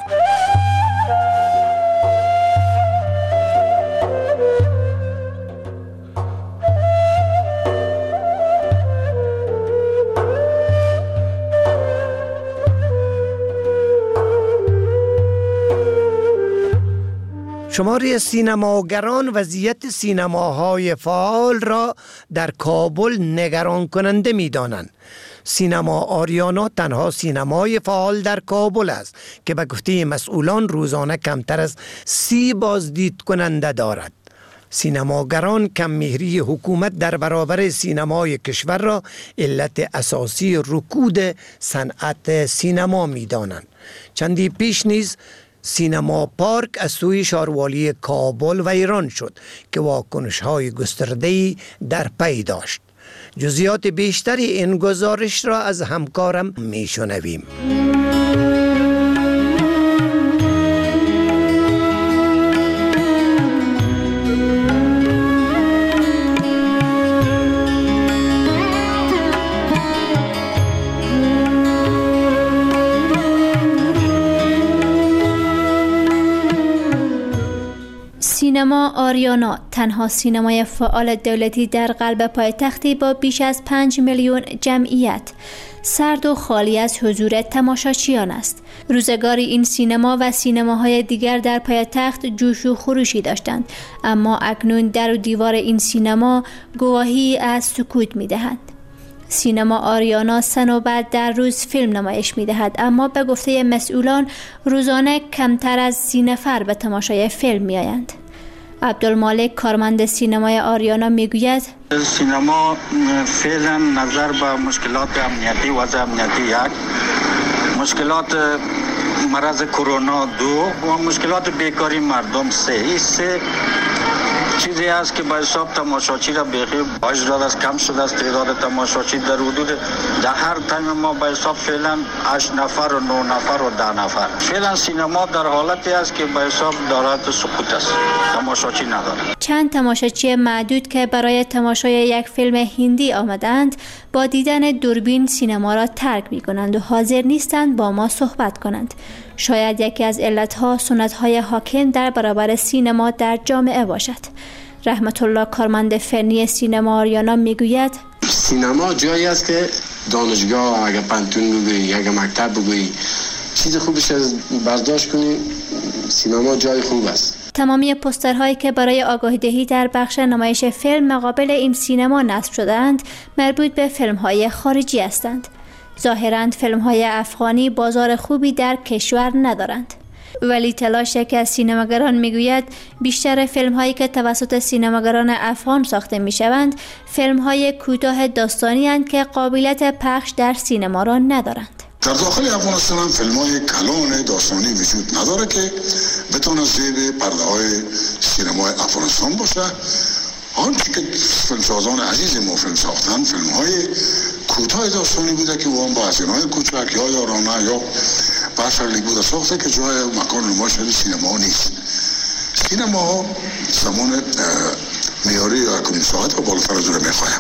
P: شماری از سینماگران وضعیت سینماهای فعال را در کابل نگران کننده می دانند. سینما آریانا تنها سینمای فعال در کابل است که به گفته مسئولان روزانه کمتر از 30 بازدید کننده دارد. سینماگران کم‌مهری حکومت در برابر سینمای کشور را علت اساسی رکود صنعت سینما می‌دانند. چندی پیش نیز سینما پارک از سوی شاروالی کابل ویران شد که واکنش‌های گسترده‌ای در پی داشت. جزئیات بیشتری این گزارش را از همکارم میشنویم.
Q: سینما آریانا تنها سینمای فعال دولتی در قلب پایتختی با بیش از 5 میلیون جمعیت سرد و خالی از حضور تماشاچیان است. روزگاری این سینما و سینماهای دیگر در پایتخت جوش و خروشی داشتند، اما اکنون در و دیوار این سینما گواهی از سکوت می‌دهند. سینما آریانا سنوبت در روز فیلم نمایش می‌دهد، اما به گفته مسئولان روزانه کمتر از 30 نفر به تماشای فیلم می‌آیند. عبدالمالک کارمند سینمای آریانا میگوید
R: سینما فعلا نظر به مشکلات امنیتی وضع امنیتی یک، مشکلات مرض کرونا 2 و مشکلات بیکاری مردم 3 چیزی است که به حساب تماشاچی را بیخی باعث داد است کم شده است. تعداد تماشاچی در حدود در هر تایم ما به حساب فعلا 8 نفر و 9 نفر و 10 نفر. فعلا سینما در حالتی است که به حساب دارد سقوط است، تماشاچی ندارد.
Q: چند تماشاچی معدود که برای تماشای یک فیلم هندی آمدند با دیدن دوربین سینما را ترک می کنند و حاضر نیستند با ما صحبت کنند. شاید یکی از علتها سنت‌های حاکم در برابر سینما در جامعه باشد. رحمت الله کارمند فنی سینما آریانا میگوید
N: سینما جایی است که دانشگاه اگه پانتون بگویی اگه مکتب بگویی چیز خوبش از برداشت کنی، سینما جای خوب است.
Q: تمامی پوسترهایی که برای آگاهی دهی در بخش نمایش فیلم مقابل این سینما نصب شده‌اند مربوط به فیلم‌های خارجی هستند. ظاهراً فیلم‌های افغانی بازار خوبی در کشور ندارند. ولی تلاش یکی از سینماگران میگوید بیشتر فیلم‌هایی که توسط سینماگران افغان ساخته می‌شوند فیلم‌های کوتاه داستانی اند که قابلیت پخش در سینما را ندارند.
S: در داخل افغانستان هم فیلم‌های کلان داستانی وجود نداره که بتونه زیر پرده‌های سینمای افغانستان باشه. آنچه که فیلمسازان عزیز ما فیلم ساختن فیلم‌های کوتاه داستانی بوده که اون با هزینه‌های کوچک یا یارانه یا باشرلی بوده ساخته که جای مکان نمایش سینما نیست. سینما زمان معیاری یا ساعت و بالاتر از اون می‌خواهد.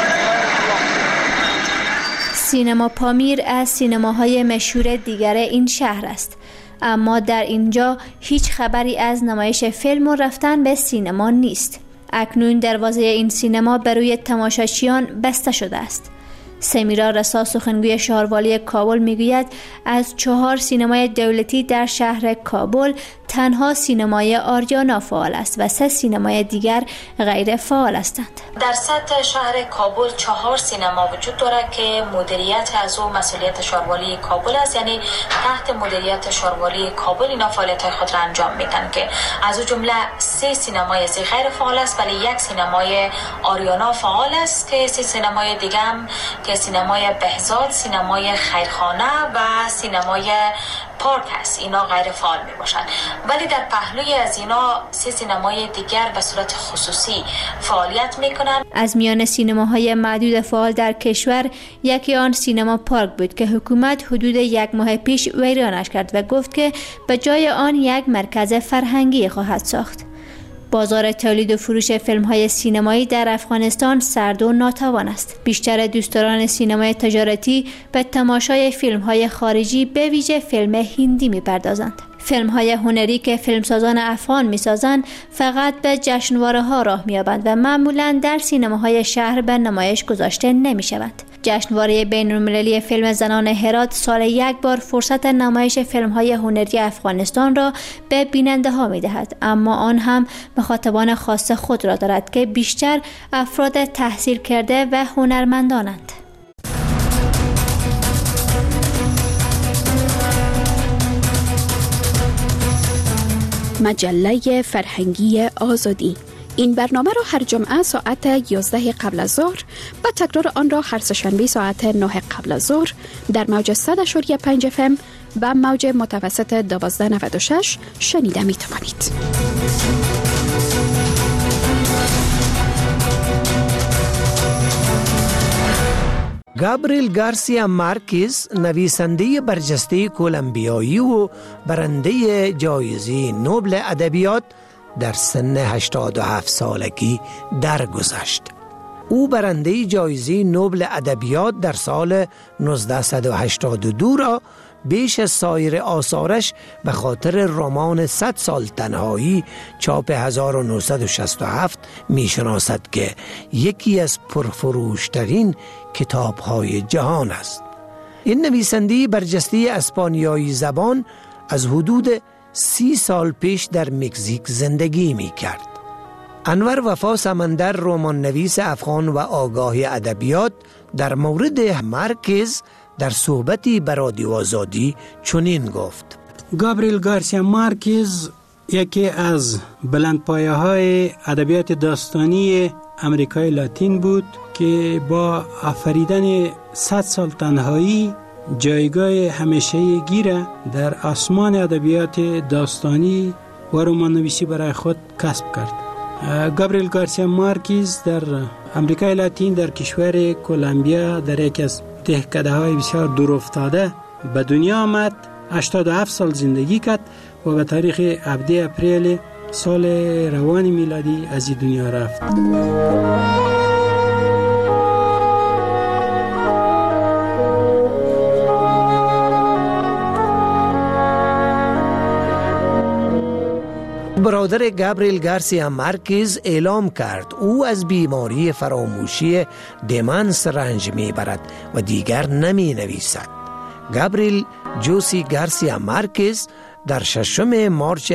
Q: سینما پامیر از سینماهای مشهور دیگر این شهر است، اما در اینجا هیچ خبری از نمایش فیلم و رفتن به سینما نیست. اکنون دروازه این سینما بر روی تماشاچیان بسته شده است. سمیرا رسا سخنگوی شهروالی کابل میگوید از 4 سینمای دولتی در شهر کابل تنها سینمای آریانا فعال است و 3 سینمای دیگر غیر فعال هستند.
T: در سطح شهر کابل 4 سینما وجود دارد که مدیریت از او مسئولیت شهروالی کابل است، یعنی تحت مدیریت شهروالی کابل اینا فعالیت خود را انجام میدن که از او جمله 3 سینمای غیر فعال است ولی 1 سینمای آریانا فعال است که 3 سینمای دیگه هم که سینمای بهزاد، سینمای خیرخانه و سینمای پارک هست، اینا غیر فعال می باشند. ولی در پهلوی از اینا 3 سینمای دیگر به صورت خصوصی فعالیت می کنند.
Q: از میان سینماهای معدود فعال در کشور یکی آن سینما پارک بود که حکومت حدود 1 ماه پیش ویرانش کرد و گفت که به جای آن یک مرکز فرهنگی خواهد ساخت. بازار تولید و فروش فیلم‌های سینمایی در افغانستان سرد و ناتوان است. بیشتر دوستداران سینمای تجارتی به تماشای فیلم‌های خارجی به ویژه فیلم هندی می‌پردازند. فیلم‌های هنری که فیلمسازان افغان می‌سازند فقط به جشنواره‌ها راه می‌یابند و معمولاً در سینماهای شهر به نمایش گذاشته نمی‌شوند. جشنواره بین‌المللی فیلم زنان هرات سال 1 بار فرصت نمایش فیلم‌های هنری افغانستان را به بیننده‌ها می‌دهد، اما آن هم مخاطبان خاص خود را دارد که بیشتر افراد تحصیل کرده و هنرمندانند.
O: مجله فرهنگی آزادی. این برنامه را هر جمعه ساعت 11 قبل از ظهر و تکرار آن را هر سه‌شنبه ساعت 9 قبل از ظهر در موج 100.5 FM و موج متوسط 1296 شنیده می توانید.
P: گابریل گارسیا مارکز، نویسنده برجسته کولومبیایی و برنده جایزه نوبل ادبیات، در سن 87 سالگی درگذشت. او برنده جایزه نوبل ادبیات در سال 1982 را بیش از سایر آثارش به خاطر رمان 100 سال تنهایی چاپ 1967 می شناسد که یکی از پرفروشترین کتاب‌های جهان است. این نویسنده برجسته اسپانیایی زبان از حدود 30 سال پیش در مکزیک زندگی می کرد. انور وفا سمندر، رمان نویس افغان و آگاه ادبیات، در مورد مارکز در صحبتی به رادیو آزادی چنین گفت:
L: گابریل گارسیا مارکز یکی از بلندپایه‌های ادبیات داستانی امریکای لاتین بود که با آفریدن 100 سال تنهایی جایگاه همیشه‌ای گیره در آسمان ادبیات داستانی و رمان نویسی برای خود کسب کرد. گابریل گارسیا مارکز در امریکای لاتین در کشور کولومبیا در یک از دهکده‌های بسیار دور افتاده به دنیا آمد. 87 سال زندگی کرد و به تاریخ 17 اپریل سال روان میلادی از این دنیا رفت.
P: برادر گابریل گارسیا مارکز اعلام کرد او از بیماری فراموشی دمنس رنج میبرد و دیگر نمی نویسد. گابریل جوسی گارسیا مارکز در 6 مارچ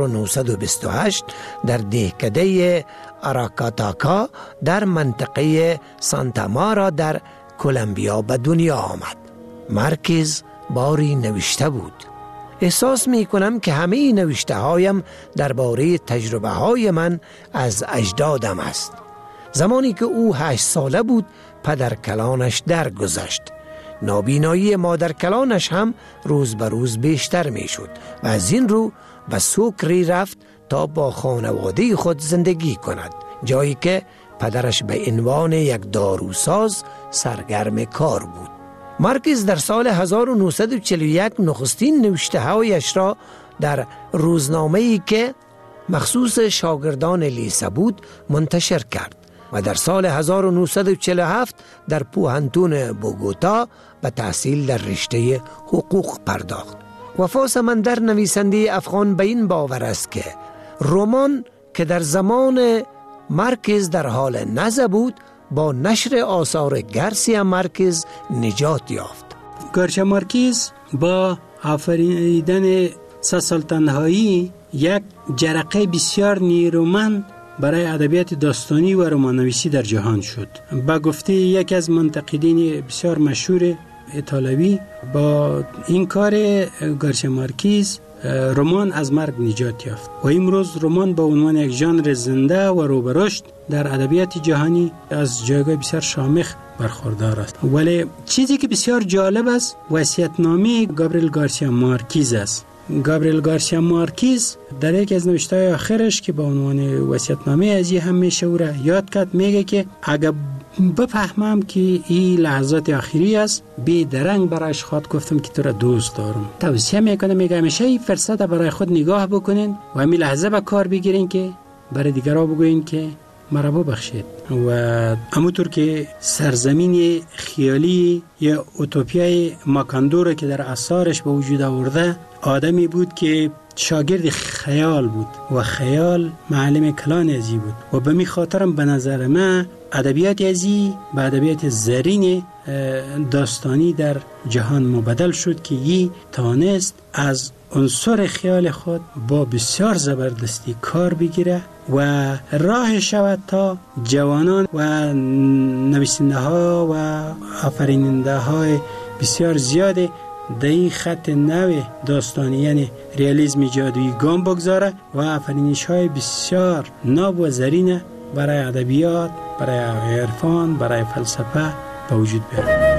P: 1928 در دهکده آراکاتاکا در منطقه سانتا مارا در کولومبیا به دنیا آمد. مارکز باری نوشته بود: احساس می کنم که همه نوشته هایم درباره تجربه های من از اجدادم است. زمانی که او 8 ساله بود پدر کلانش درگذشت. نابینایی مادر کلانش هم روز به روز بیشتر می شد و از این رو به سوکری رفت تا با خانواده خود زندگی کند، جایی که پدرش به عنوان یک داروساز سرگرم کار بود. مارکز در سال 1941 نخستین نوشته هایش را در روزنامه‌ای که مخصوص شاگردان لیسه بود منتشر کرد و در سال 1947 در پوهنتون بوگوتا به تحصیل در رشته حقوق پرداخت. وفا سمندر، نویسنده افغان، به این باور است که رمان که در زمان مارکز در حال نزع بود با نشر آثار گارسیا مارکز نجات یافت.
L: گارسیا مارکز با آفریدن 100 سال تنهایی یک جرقه بسیار نیرومند برای ادبیات داستانی و رمان‌نویسی در جهان شد. با گفته یک از منتقدین بسیار مشهور ایتالوی، با این کار گارسیا مارکز رمان از مرگ نجات یافت و امروز رمان با عنوان یک ژانر زنده و رو به رشد در ادبیات جهانی از جایگاه بسیار شامخ برخوردار است. ولی چیزی که بسیار جالب است وصیت‌نامه گابریل گارسیا مارکز است. گابریل گارسیا مارکز در یک از نوشته‌های آخرش که با عنوان وصیت‌نامه از این همیشه او را یاد کرد، میگه که اگر بفهمم که این لحظات آخری است، بی درنگ برایش خواهد گفتم که تو را دوست دارم. توصیه میکنم، میگه همیشه این فرصت برای خود نگاه بکنین و همین لحظه به کار بگیرین که برای دیگرها بگوین که مرا ببخشید. و همونطور که سرزمین خیالی یا اوتوپیای ماکاندو که در آثارش به وجود آورده، آدمی بود که شاگرد خیال بود و خیال معلم کلان ازی بود و به می خاطرم به نظر من ادبیات ازی به ادبیات زرین داستانی در جهان مبدل شد که ای تانست از عنصر خیال خود با بسیار زبردستی کار بگیره و راه شود تا جوانان و نویسنده ها و آفریننده های بسیار زیاده
U: در این خط نو داستانی یعنی ریالیسم جادویی گام بگذاره و آفرینش‌های بسیار ناب و زرین برای ادبیات، برای عرفان، برای فلسفه به وجود بیاره.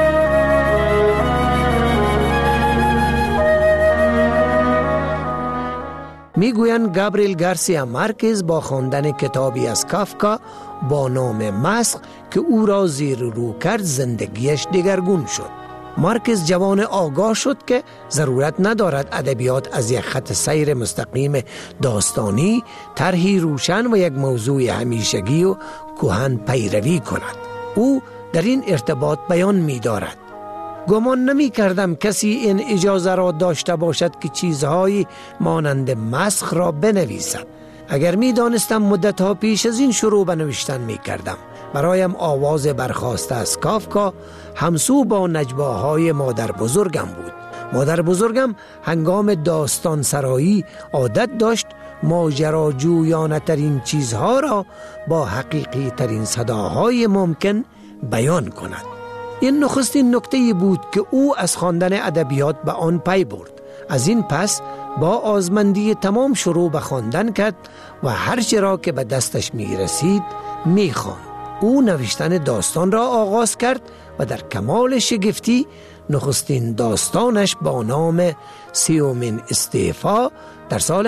P: میگویند گابریل گارسیا مارکز با خواندن کتابی از کافکا با نام مسخ که او را زیر رو کرد زندگیش دگرگون شد. مارکز جوان آگاه شد که ضرورت ندارد ادبیات از یک خط سیر مستقیم داستانی طرحی روشن و یک موضوع همیشگی و کهن پیروی کند. او در این ارتباط بیان می دارد: گمان نمی کردم کسی این اجازه را داشته باشد که چیزهایی مانند مسخ را بنویسد. اگر می دانستم مدتها پیش از این شروع به نوشتن می کردم. برایم آواز برخاسته از کافکا همسو با نجواهای مادر بزرگم بود. مادر بزرگم هنگام داستان سرایی عادت داشت ماجراجویانه ترین چیزها را با حقیقی ترین صداهای ممکن بیان کند. این نخستین نکته بود که او از خواندن ادبیات به آن پی برد. از این پس با آزمندی تمام شروع به خواندن کرد و هر چه را که به دستش می رسید می خواند. او نوشتن داستان را آغاز کرد و در کمال شگفتی نخستین داستانش با نام 30مین استعفا در سال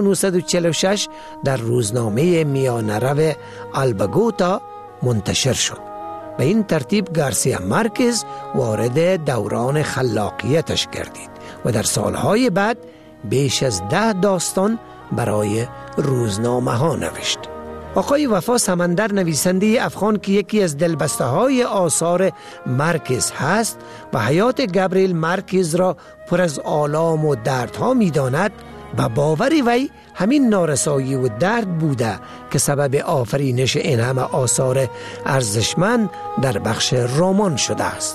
P: 1946 در روزنامه میانه‌رو آلباگوتا منتشر شد. به این ترتیب گارسیا مارکز وارد دوران خلاقیتش گردید و در سالهای بعد بیش از 10 داستان برای روزنامه ها نوشت. آقای وفا سمندر، نویسنده افغان که یکی از دلبسته های آثار مارکز هست و حیات گابریل مارکز را پر از آلام و دردها می داند، به باور وی همین نارسایی و درد بوده که سبب آفرینش این همه آثار ارزشمند در بخش رمان شده است.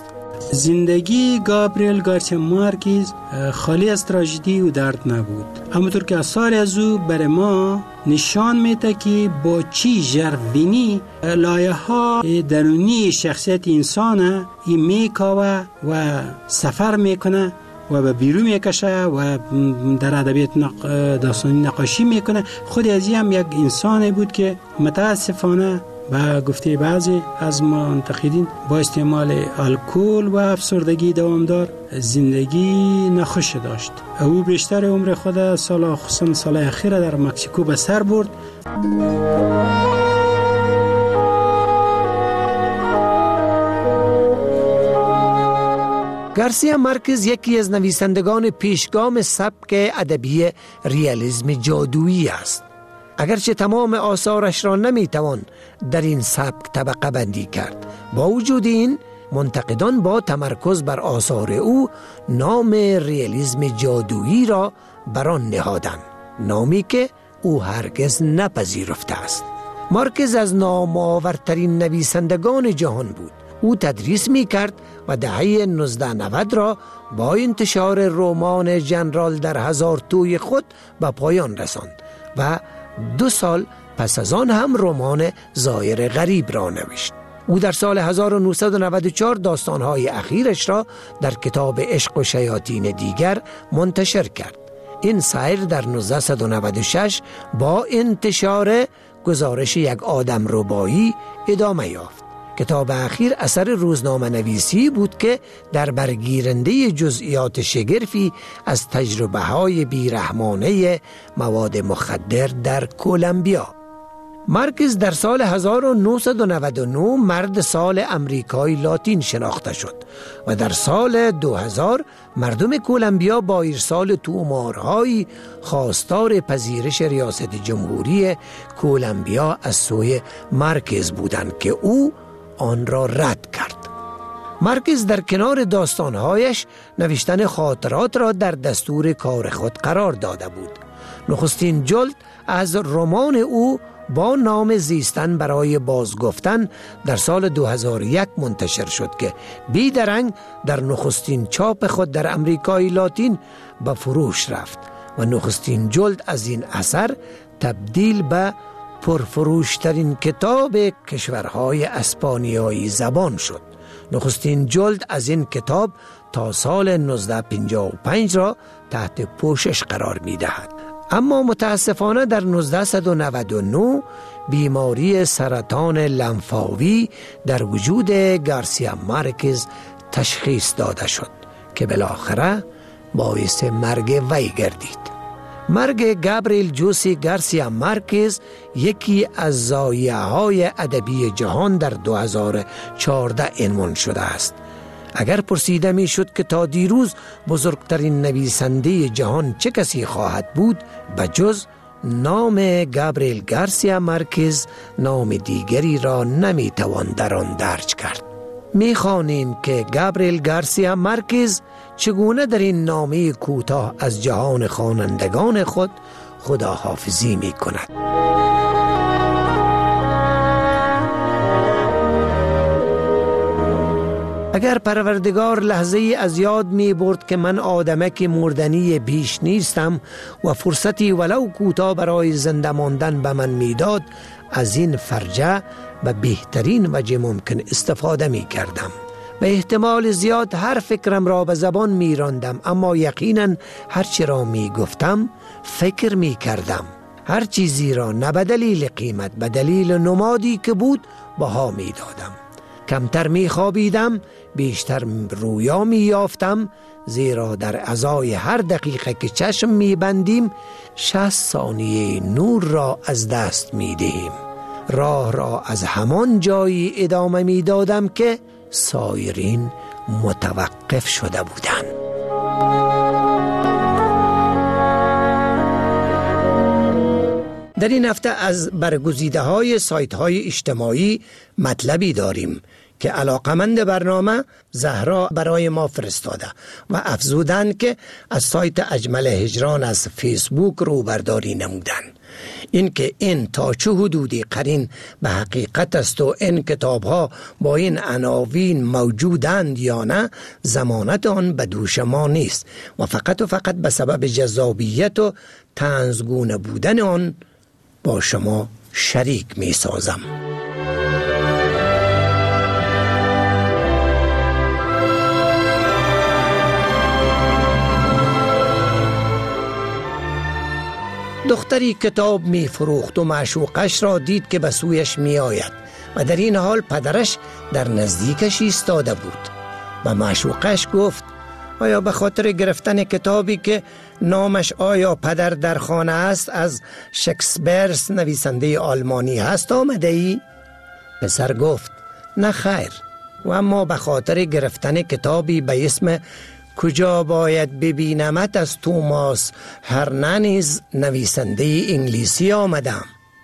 U: زندگی گابریل گارسیا مارکز خالی از تراژدی و درد نبود. همونطور که آثار از او بر ما نشان میده که با چی ژرفبینی لایه ها درونی شخصیت انسان میکاوه و سفر میکنه و به بیرون میکشه و در ادبیات داستانی نقاشی میکنه. خود از هم یک انسانی بود که متاسفانه و گفته بعضی از منتقدین با استعمال الکل و افسردگی دوامدار زندگی ناخوش داشت. او بیشتر عمر خود خصوصا سال اخیر در مکزیکو به سر برد.
P: گارسیا مارکز یکی از نویسندگان پیشگام سبک ادبی ریالیسم جادویی است. اگرچه تمام آثارش را نمیتوان در این سبک طبقه بندی کرد، با وجود این منتقدان با تمرکز بر آثار او نام ریالیسم جادویی را بر آن نهادند، نامی که او هرگز نپذیرفته است. مارکز از نامآورترین نویسندگان جهان بود. او تدریس می کرد و دهه 1990 را با انتشار رمان جنرال در هزار توی خود به پایان رساند و 2 سال پس از آن هم رمان زایر غریب را نوشت. او در سال 1994 داستانهای اخیرش را در کتاب عشق و شیاطین دیگر منتشر کرد. این سیر در 1996 با انتشار گزارش یک آدم ربایی ادامه یافت. کتاب اخیر اثر روزنامه نویسی بود که در برگیرنده جزئیات شگرفی از تجربه های بیرحمانه مواد مخدر در کولومبیا. مارکز در سال 1999 مرد سال امریکای لاتین شناخته شد و در سال 2000 مردم کولومبیا با ارسال تومارهایی خواستار پذیرش ریاست جمهوری کولومبیا از سوی مارکز بودند که او آن را رد کرد. مارکز در کنار داستانهایش نوشتن خاطرات را در دستور کار خود قرار داده بود. نخستین جلد از رمان او با نام زیستن برای بازگفتن در سال 2001 منتشر شد که بیدرنگ در نخستین چاپ خود در امریکای لاتین به فروش رفت و نخستین جلد از این اثر تبدیل به پرفروشترین کتاب کشورهای اسپانیایی زبان شد. نخستین جلد از این کتاب تا سال 1955 را تحت پوشش قرار می دهد. اما متاسفانه در 1999 بیماری سرطان لنفاوی در وجود گارسیا مارکز تشخیص داده شد که بالاخره باعث مرگ وی گردید. مرگ گابریل جوسی گارسیا مارکز یکی از ضایعه‌های ادبی جهان در 2014 عنوان شده است. اگر پرسیده می شد که تا دیروز بزرگترین نویسنده جهان چه کسی خواهد بود، بجز نام گابریل گارسیا مارکز نام دیگری را نمی توان در آن درج کرد. می خوانیم که گابریل گارسیا مارکز چگونه در این نامه کوتاه از جهان خوانندگان خود خداحافظی می کند. اگر پروردگار لحظه‌ای از یاد می برد که من آدمک مردنی بیش نیستم و فرصتی ولو کوتاه برای زنده ماندن به من می داد، از این فرجه به بهترین وجه ممکن استفاده می کردم. به احتمال زیاد هر فکرم را به زبان می راندم، اما یقینا هر چی را می گفتم فکر می کردم. هر چیزی را نه به دلیل قیمت، به دلیل نمادی که بود بها می دادم. کمتر می خوابیدم، بیشتر رویا می یافتم، زیرا در ازای هر دقیقه که چشم می بندیم 60 ثانیه نور را از دست می دهیم. راه را از همان جایی ادامه می دادم که سایرین متوقف شده بودند. در این هفته از برگزیده های سایت های اجتماعی مطلبی داریم که علاقمند برنامه زهرا برای ما فرستاده و افزودند که از سایت اجمل هجران از فیسبوک رو برداری نمودن. این که این تا چه حدودی قرین به حقیقت است و این کتاب ها با این عناوین موجودند یا نه، ضمانت آن به دوش ما نیست و فقط به سبب جذابیت و طنزگونه بودن آن با شما شریک می سازم. دختری کتاب می فروخت و معشوقش را دید که به سویش می آید و در این حال پدرش در نزدیکش ایستاده بود. و معشوقش گفت آیا به خاطر گرفتن کتابی که نامش آیا پدر در خانه است از شکسپیر نویسنده آلمانی هست آمده ای؟ پسر گفت نه خیر، و اما به خاطر گرفتن کتابی به اسم کجا باید ببینمت از توماس هرنانز نویسنده انگلیسی آمدم.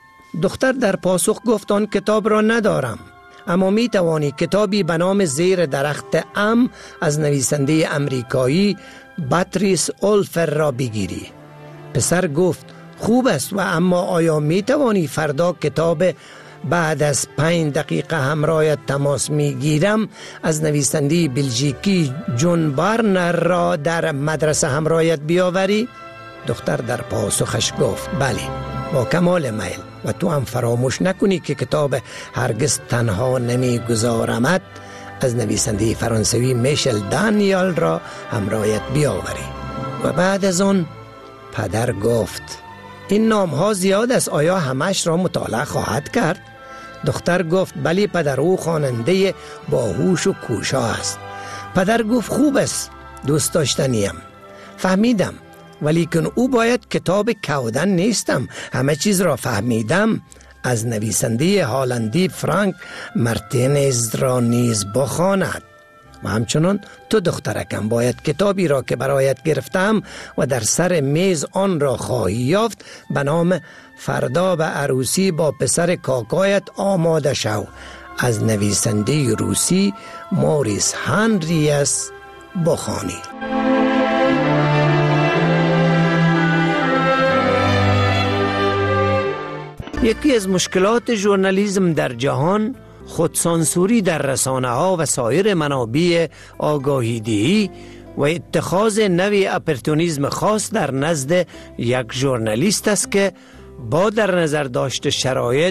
P: دختر در پاسخ گفت آن کتاب را ندارم، اما می توانی کتابی به نام زیر درخت ام از نویسنده امریکایی باتریس اولفر را بگیری. پسر گفت خوب است، و اما آیا می توانی فردا کتاب بعد از 5 دقیقه همراهت تماس می گیرم از نویسنده بلژیکی جون بارنر را در مدرسه همراهت بیاوری؟ دختر در پاسخش گفت بله، با کمال میل، و تو هم فراموش نکنی که کتاب هرگز تنها نمی گذارمت از نویسنده فرانسوی میشل دانیال را همراهت بیاوری. و بعد از آن پدر گفت این نام ها زیاد است، آیا همش را مطالعه خواهد کرد؟ دختر گفت بلی پدر، او خواننده باهوش و کوشا است. پدر گفت خوب است، دوست داشتنیم. فهمیدم، ولیکن او باید کتاب کودن نیستم، همه چیز را فهمیدم، از نویسنده هالندی فرانک مارتینز را نیز بخواند. و همچنان تو دخترکم باید کتابی را که برایت گرفتم و در سر میز آن را خواهی یافت به نام فردا به عروسی با پسر کاکایت آماده شو از نویسنده روسی موریس هنریس بخوانی. یکی از مشکلات ژورنالیسم در جهان خودسانسوری در رسانه‌ها و سایر منابع آگاهی‌دهی و اتخاذ نوع اپورتونیسم خاص در نزد یک ژورنالیست است که با در نظر داشت شرایط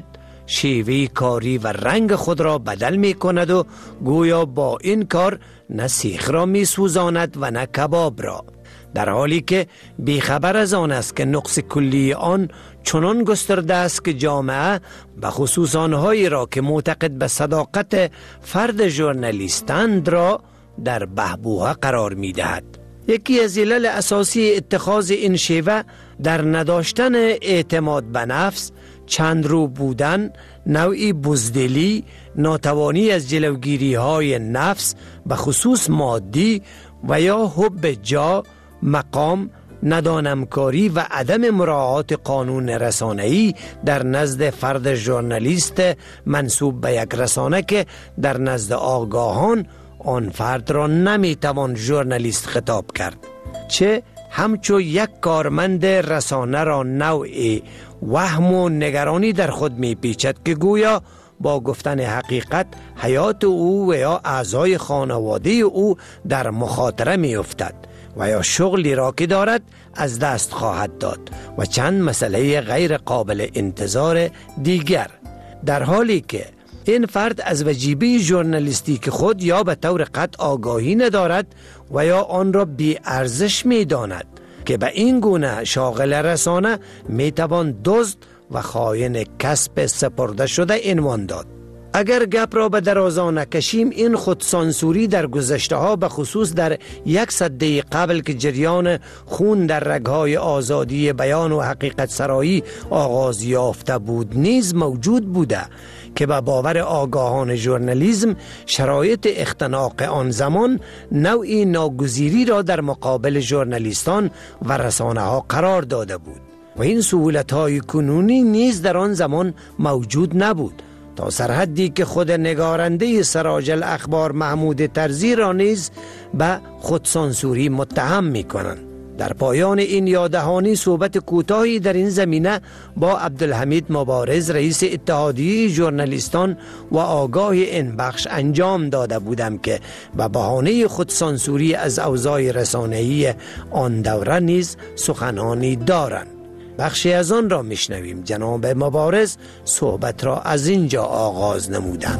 P: شیوه کاری و رنگ خود را بدل می کند و گویا با این کار نه سیخ را می سوزاند و نه کباب را، در حالی که بیخبر از آن است که نقص کلی آن چنان گسترده است که جامعه به خصوص آنهایی را که معتقد به صداقت فرد ژورنالیستند را در بحبوحه قرار می دهد. یکی از علل اساسی اتخاذ این شیوه در نداشتن اعتماد به نفس، چند رو بودن، نوعی بزدلی، ناتوانی از جلوگیری های نفس به خصوص مادی و یا حب جا، مقام، ندانمکاری و عدم مراعات قانون رسانه‌ای در نزد فرد ژورنالیست منسوب به یک رسانه که در نزد آگاهان آن فرد را نمیتوان ژورنالیست خطاب کرد، چه همچو یک کارمند رسانه را نوعی وهم و نگرانی در خود میپیچد که گویا با گفتن حقیقت حیات او و یا اعضای خانواده او در مخاطره میافتد و یا شغلی را که دارد از دست خواهد داد و چند مسئله غیر قابل انتظار دیگر، در حالی که این فرد از وجیبه ژورنالیستیک خود یا به طور قطع آگاهی ندارد و یا آن را بی ارزش می داند که به این گونه شاغل رسانه می توان دزد و خائن کسب سپرده شده عنوان داد. اگر گپ را به درازا نکشیم، این خودسانسوری در گذشته ها به خصوص در یک سده قبل که جریان خون در رگهای آزادی بیان و حقیقت سرایی آغاز یافته بود نیز موجود بوده که به باور آگاهان ژورنالیسم شرایط اختناق آن زمان نوعی ناگزیری را در مقابل ژورنالیستان و رسانه ها قرار داده بود و این سهولت های کنونی نیز در آن زمان موجود نبود، تا سرحدی که خود نگارنده سراج الاخبار محمود طرزی را نیز به خودسانسوری متهم می کنند. در پایان این یاددهانی صحبت کوتاهی در این زمینه با عبدالحمید مبارز رئیس اتحادیه ژورنالیستان و آگاه این بخش انجام داده بودم که به بهانه خودسانسوری از اوضاع رسانه‌ای آن دوره نیز سخنانی دارند. بخشی از آن را میشنویم. جناب مبارز صحبت را از اینجا آغاز نمودند.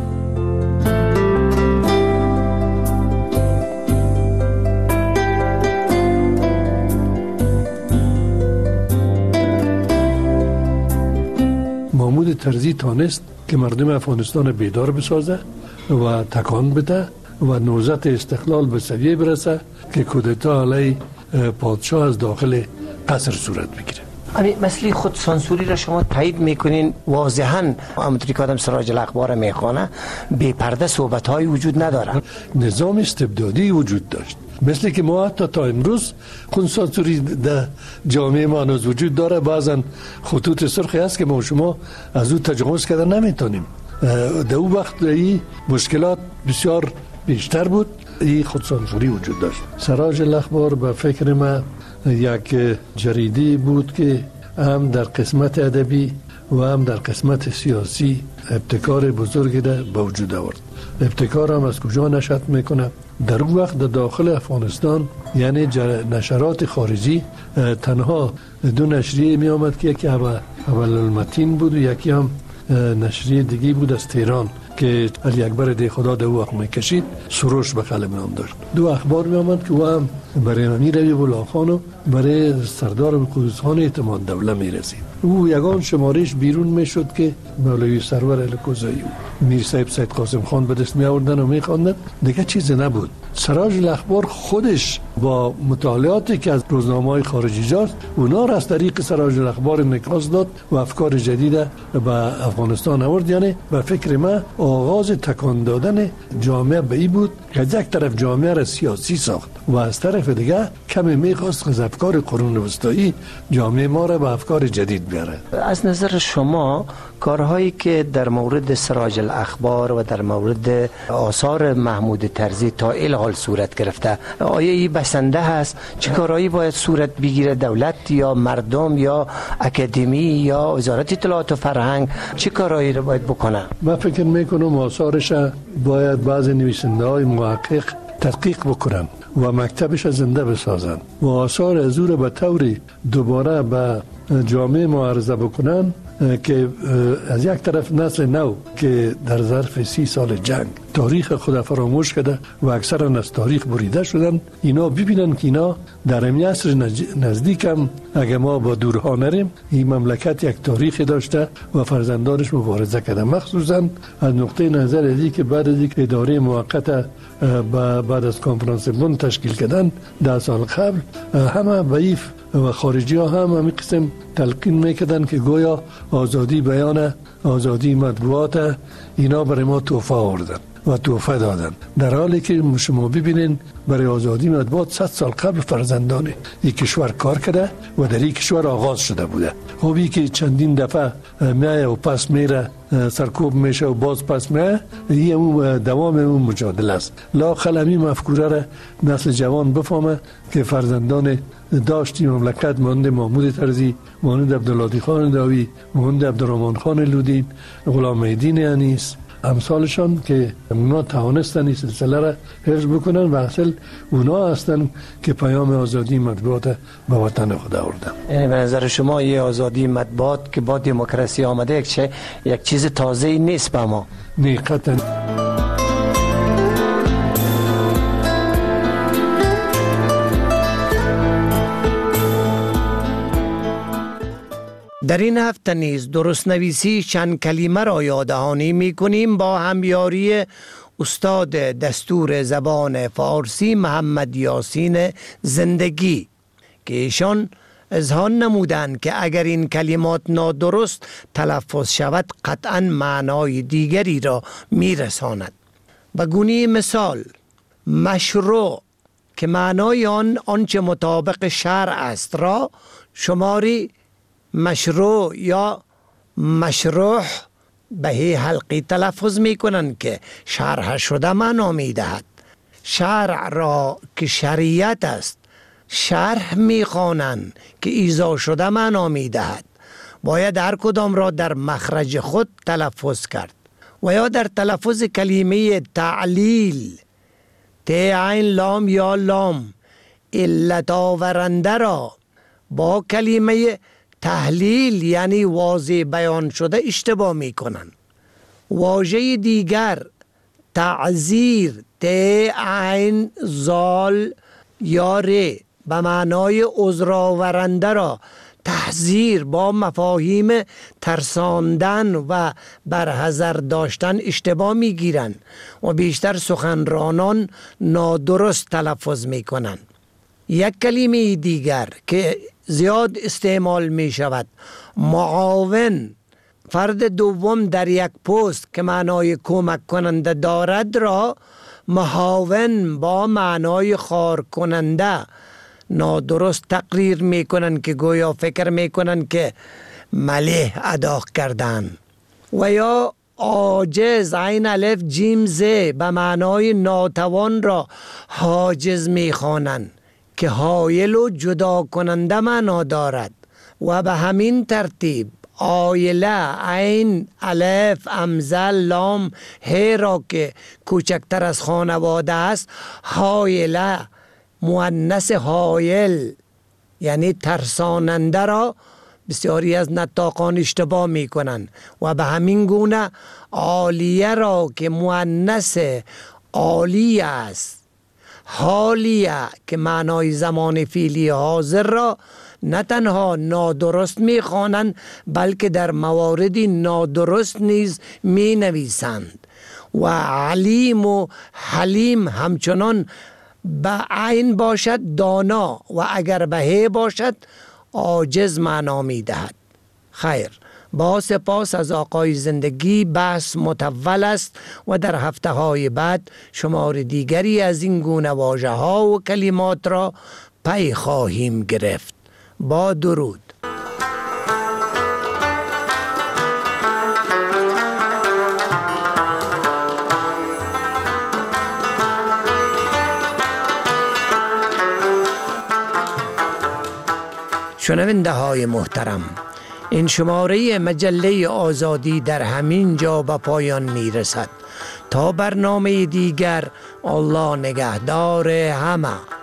D: محمود طرزی تانست که مردم افغانستان بیدار بسازه و تکان بده و نوزت استقلال به سویه برسه که کودتا علیه پادشاه از داخل قصر صورت بگیره.
P: همین مسئله خود سانسوری را شما تایید میکنین؟ واضحاً همونطوری که آدم سراج الاخبار میخوانه بی پرده صحبت های وجود نداره.
D: نظام استبدادی وجود داشت، مثل که ما حتی تا امروز خود سانسوری در جامعه ما هنوز وجود داره. بعضا خطوط سرخی هست که ما شما از او تجاوز کردن نمیتونیم. در اون وقت این مشکلات بسیار بیشتر بود، این خود سانسوری وجود داشت. سراج الاخبار به فکر ما یک جریده بود که هم در قسمت ادبی و هم در قسمت سیاسی ابتکار بزرگی را به وجود آورد. ابتکار هم از کجا نشأت میکنه؟ در اون وقت در داخل افغانستان یعنی نشرات خارجی تنها دو نشریه می آمد که یکی اول المتین بود و یکی هم نشریه دیگی بود از تهران که علی اکبر دی خدا در وقت میکشید، سروش به قلم نام داشت. دو اخبار می آمد که او هم برای امیر علی بلاخان و برای سردار قدوس خان اعتماد دوله می رسید. او یگان شمارش بیرون می شد که مولوی سرور الکوزایی میر صاحب سید قاسم خان به دست می آوردن و می خواندن، دیگه چیزی نبود. سراج الاخبار خودش با مطالعاتی که از روزنامه‌های خارجی جاست، اونا را از طریق سراج الاخبار انعکاس داد و افکار جدید به افغانستان آورد. یعنی به فکر من آغاز تکان دادن جامعه به این بود که یک طرف جامعه را سیاسی ساخت و از طرف دیگه کمی میخواست از افکار قرون وسطایی جامعه ما را به افکار جدید بیاره.
P: از نظر شما کارهایی که در مورد سراج الاخبار و در مورد آثار محمود طرزی تا الحال صورت گرفته، آیا این بسنده هست؟ چه کارهایی باید صورت بگیره؟ دولت یا مردم یا اکادمی یا وزارت اطلاعات و فرهنگ چه کارهایی رو باید بکنه؟
D: من فکر میکنم آثارش باید بعض نویسنده های محقق تحقیق بکنن و مکتبش زنده بسازن و آثار از او را به طوری دوباره به جامعه معرضه بکنن که از یک طرف نسل نو که در ظرف 30 سال جنگ تاریخ خود فراموش کرده و اکثرا از تاریخ بریده شدن، اینا ببینن که اینا در این عصر نزدیک هم اگه ما با دورها نریم این مملکت یک تاریخ داشته و فرزندانش مبارزه کرده، مخصوصا از نقطه نظر ازی که بعد از یک اداره موقت بعد از کنفرانس بن تشکیل کردن 10 سال قبل، همه ضعیف و خارجی ها هم همین قسم تلقین میکردن که گویا آزادی بیان، آزادی مطبوعات اینا برای ما تحفه آوردن و تحفه دادن، در حالی که شما ببینین برای آزادی مطبوعات 100 سال قبل فرزندان این کشور کار کرده و در این کشور آغاز شده بوده. خوبی که چندین دفعه میایه و پس میره، سرکوب میشه و باز پس میایه، این دوام اون مجادله است. لااقل همین مفکوره را نسل جوان بفهمه که فرزندان داشتی مملکت مانند محمود طرزی، مانند عبدالهادی خان داوی، مانند عبدالرحمن خان لودین، غلام الدین انیس، امثالشان که اونا توانستن این سلسله را حفظ بکنن و اصل اونا هستن که پیام آزادی مطبوعات به وطن خود آوردن.
P: یعنی به نظر شما یه آزادی مطبوعات که با دموکراسی آمده یک چیز تازه نیست به ما؟
D: نه قطعا.
P: در این هفته نیز درست نویسی چند کلمه را یاددهانی می کنیم با همیاری استاد دستور زبان فارسی محمد یاسین زندگی که ایشان اظهار نمودند که اگر این کلمات نادرست تلفظ شود قطعا معنای دیگری را می رساند. به گونه مثال مشروع که معنای آنچه مطابق شرع است را شماری مشروع یا مشروع به حلقی تلفظ می کنند که شرح شده معنا می دهد. شرع را که شریعت است شرح می خوانند که ایضاح شده معنا می دهد. باید هر کدام را در مخرج خود تلفظ کرد. و یا در تلفظ کلمه تعلیل ت عین لام یا لام علت آورنده را با کلمه تحلیل یعنی واضح بیان شده اشتباه می کنند. واژه دیگر تعذیر ت عین زال یا ر به معنای عذر آورنده را تحذیر با مفاهیم ترساندن و برحذر داشتن اشتباه می گیرند و بیشتر سخنرانان نادرست تلفظ می کنند. یک کلمه دیگر که زیاد استعمال می شود معاون، فرد دوم در یک پست که معنای کمک کننده دارد را معاون با معنای خار کننده نادرست تقریر می کنند که گویا فکر می کنند که ملیح ادا کردن. و یا عاجز عین الف جیم ز به معنای ناتوان را حاجز می خوانند که حایل و جدا کننده معنا دارد. و به همین ترتیب آیله عین الف امزل لام ه را که کوچکتر از خانواده است حایله مؤنث حایل یعنی ترساننده را بسیاری از نطاقان اشتباه می کنند. و به همین گونه عالیه را که مؤنث عالی است حالیه که معنای زمان فعلی حاضر را نه تنها نادرست می خوانند بلکه در مواردی نادرست نیز می نویسند. و علیم و حلیم همچنان به عین باشد دانا و اگر به ه باشد عاجز معنا می دهد. خیر، با سپاس از آقای زندگی. بحث مطول است و در هفته های بعد شمار دیگری از این گونه واژه ها و کلمات را پی خواهیم گرفت. با درود. شنونده های محترم، این شماره مجله آزادی در همین جا به پایان می رسد. تا برنامه دیگر، الله نگهدار همه.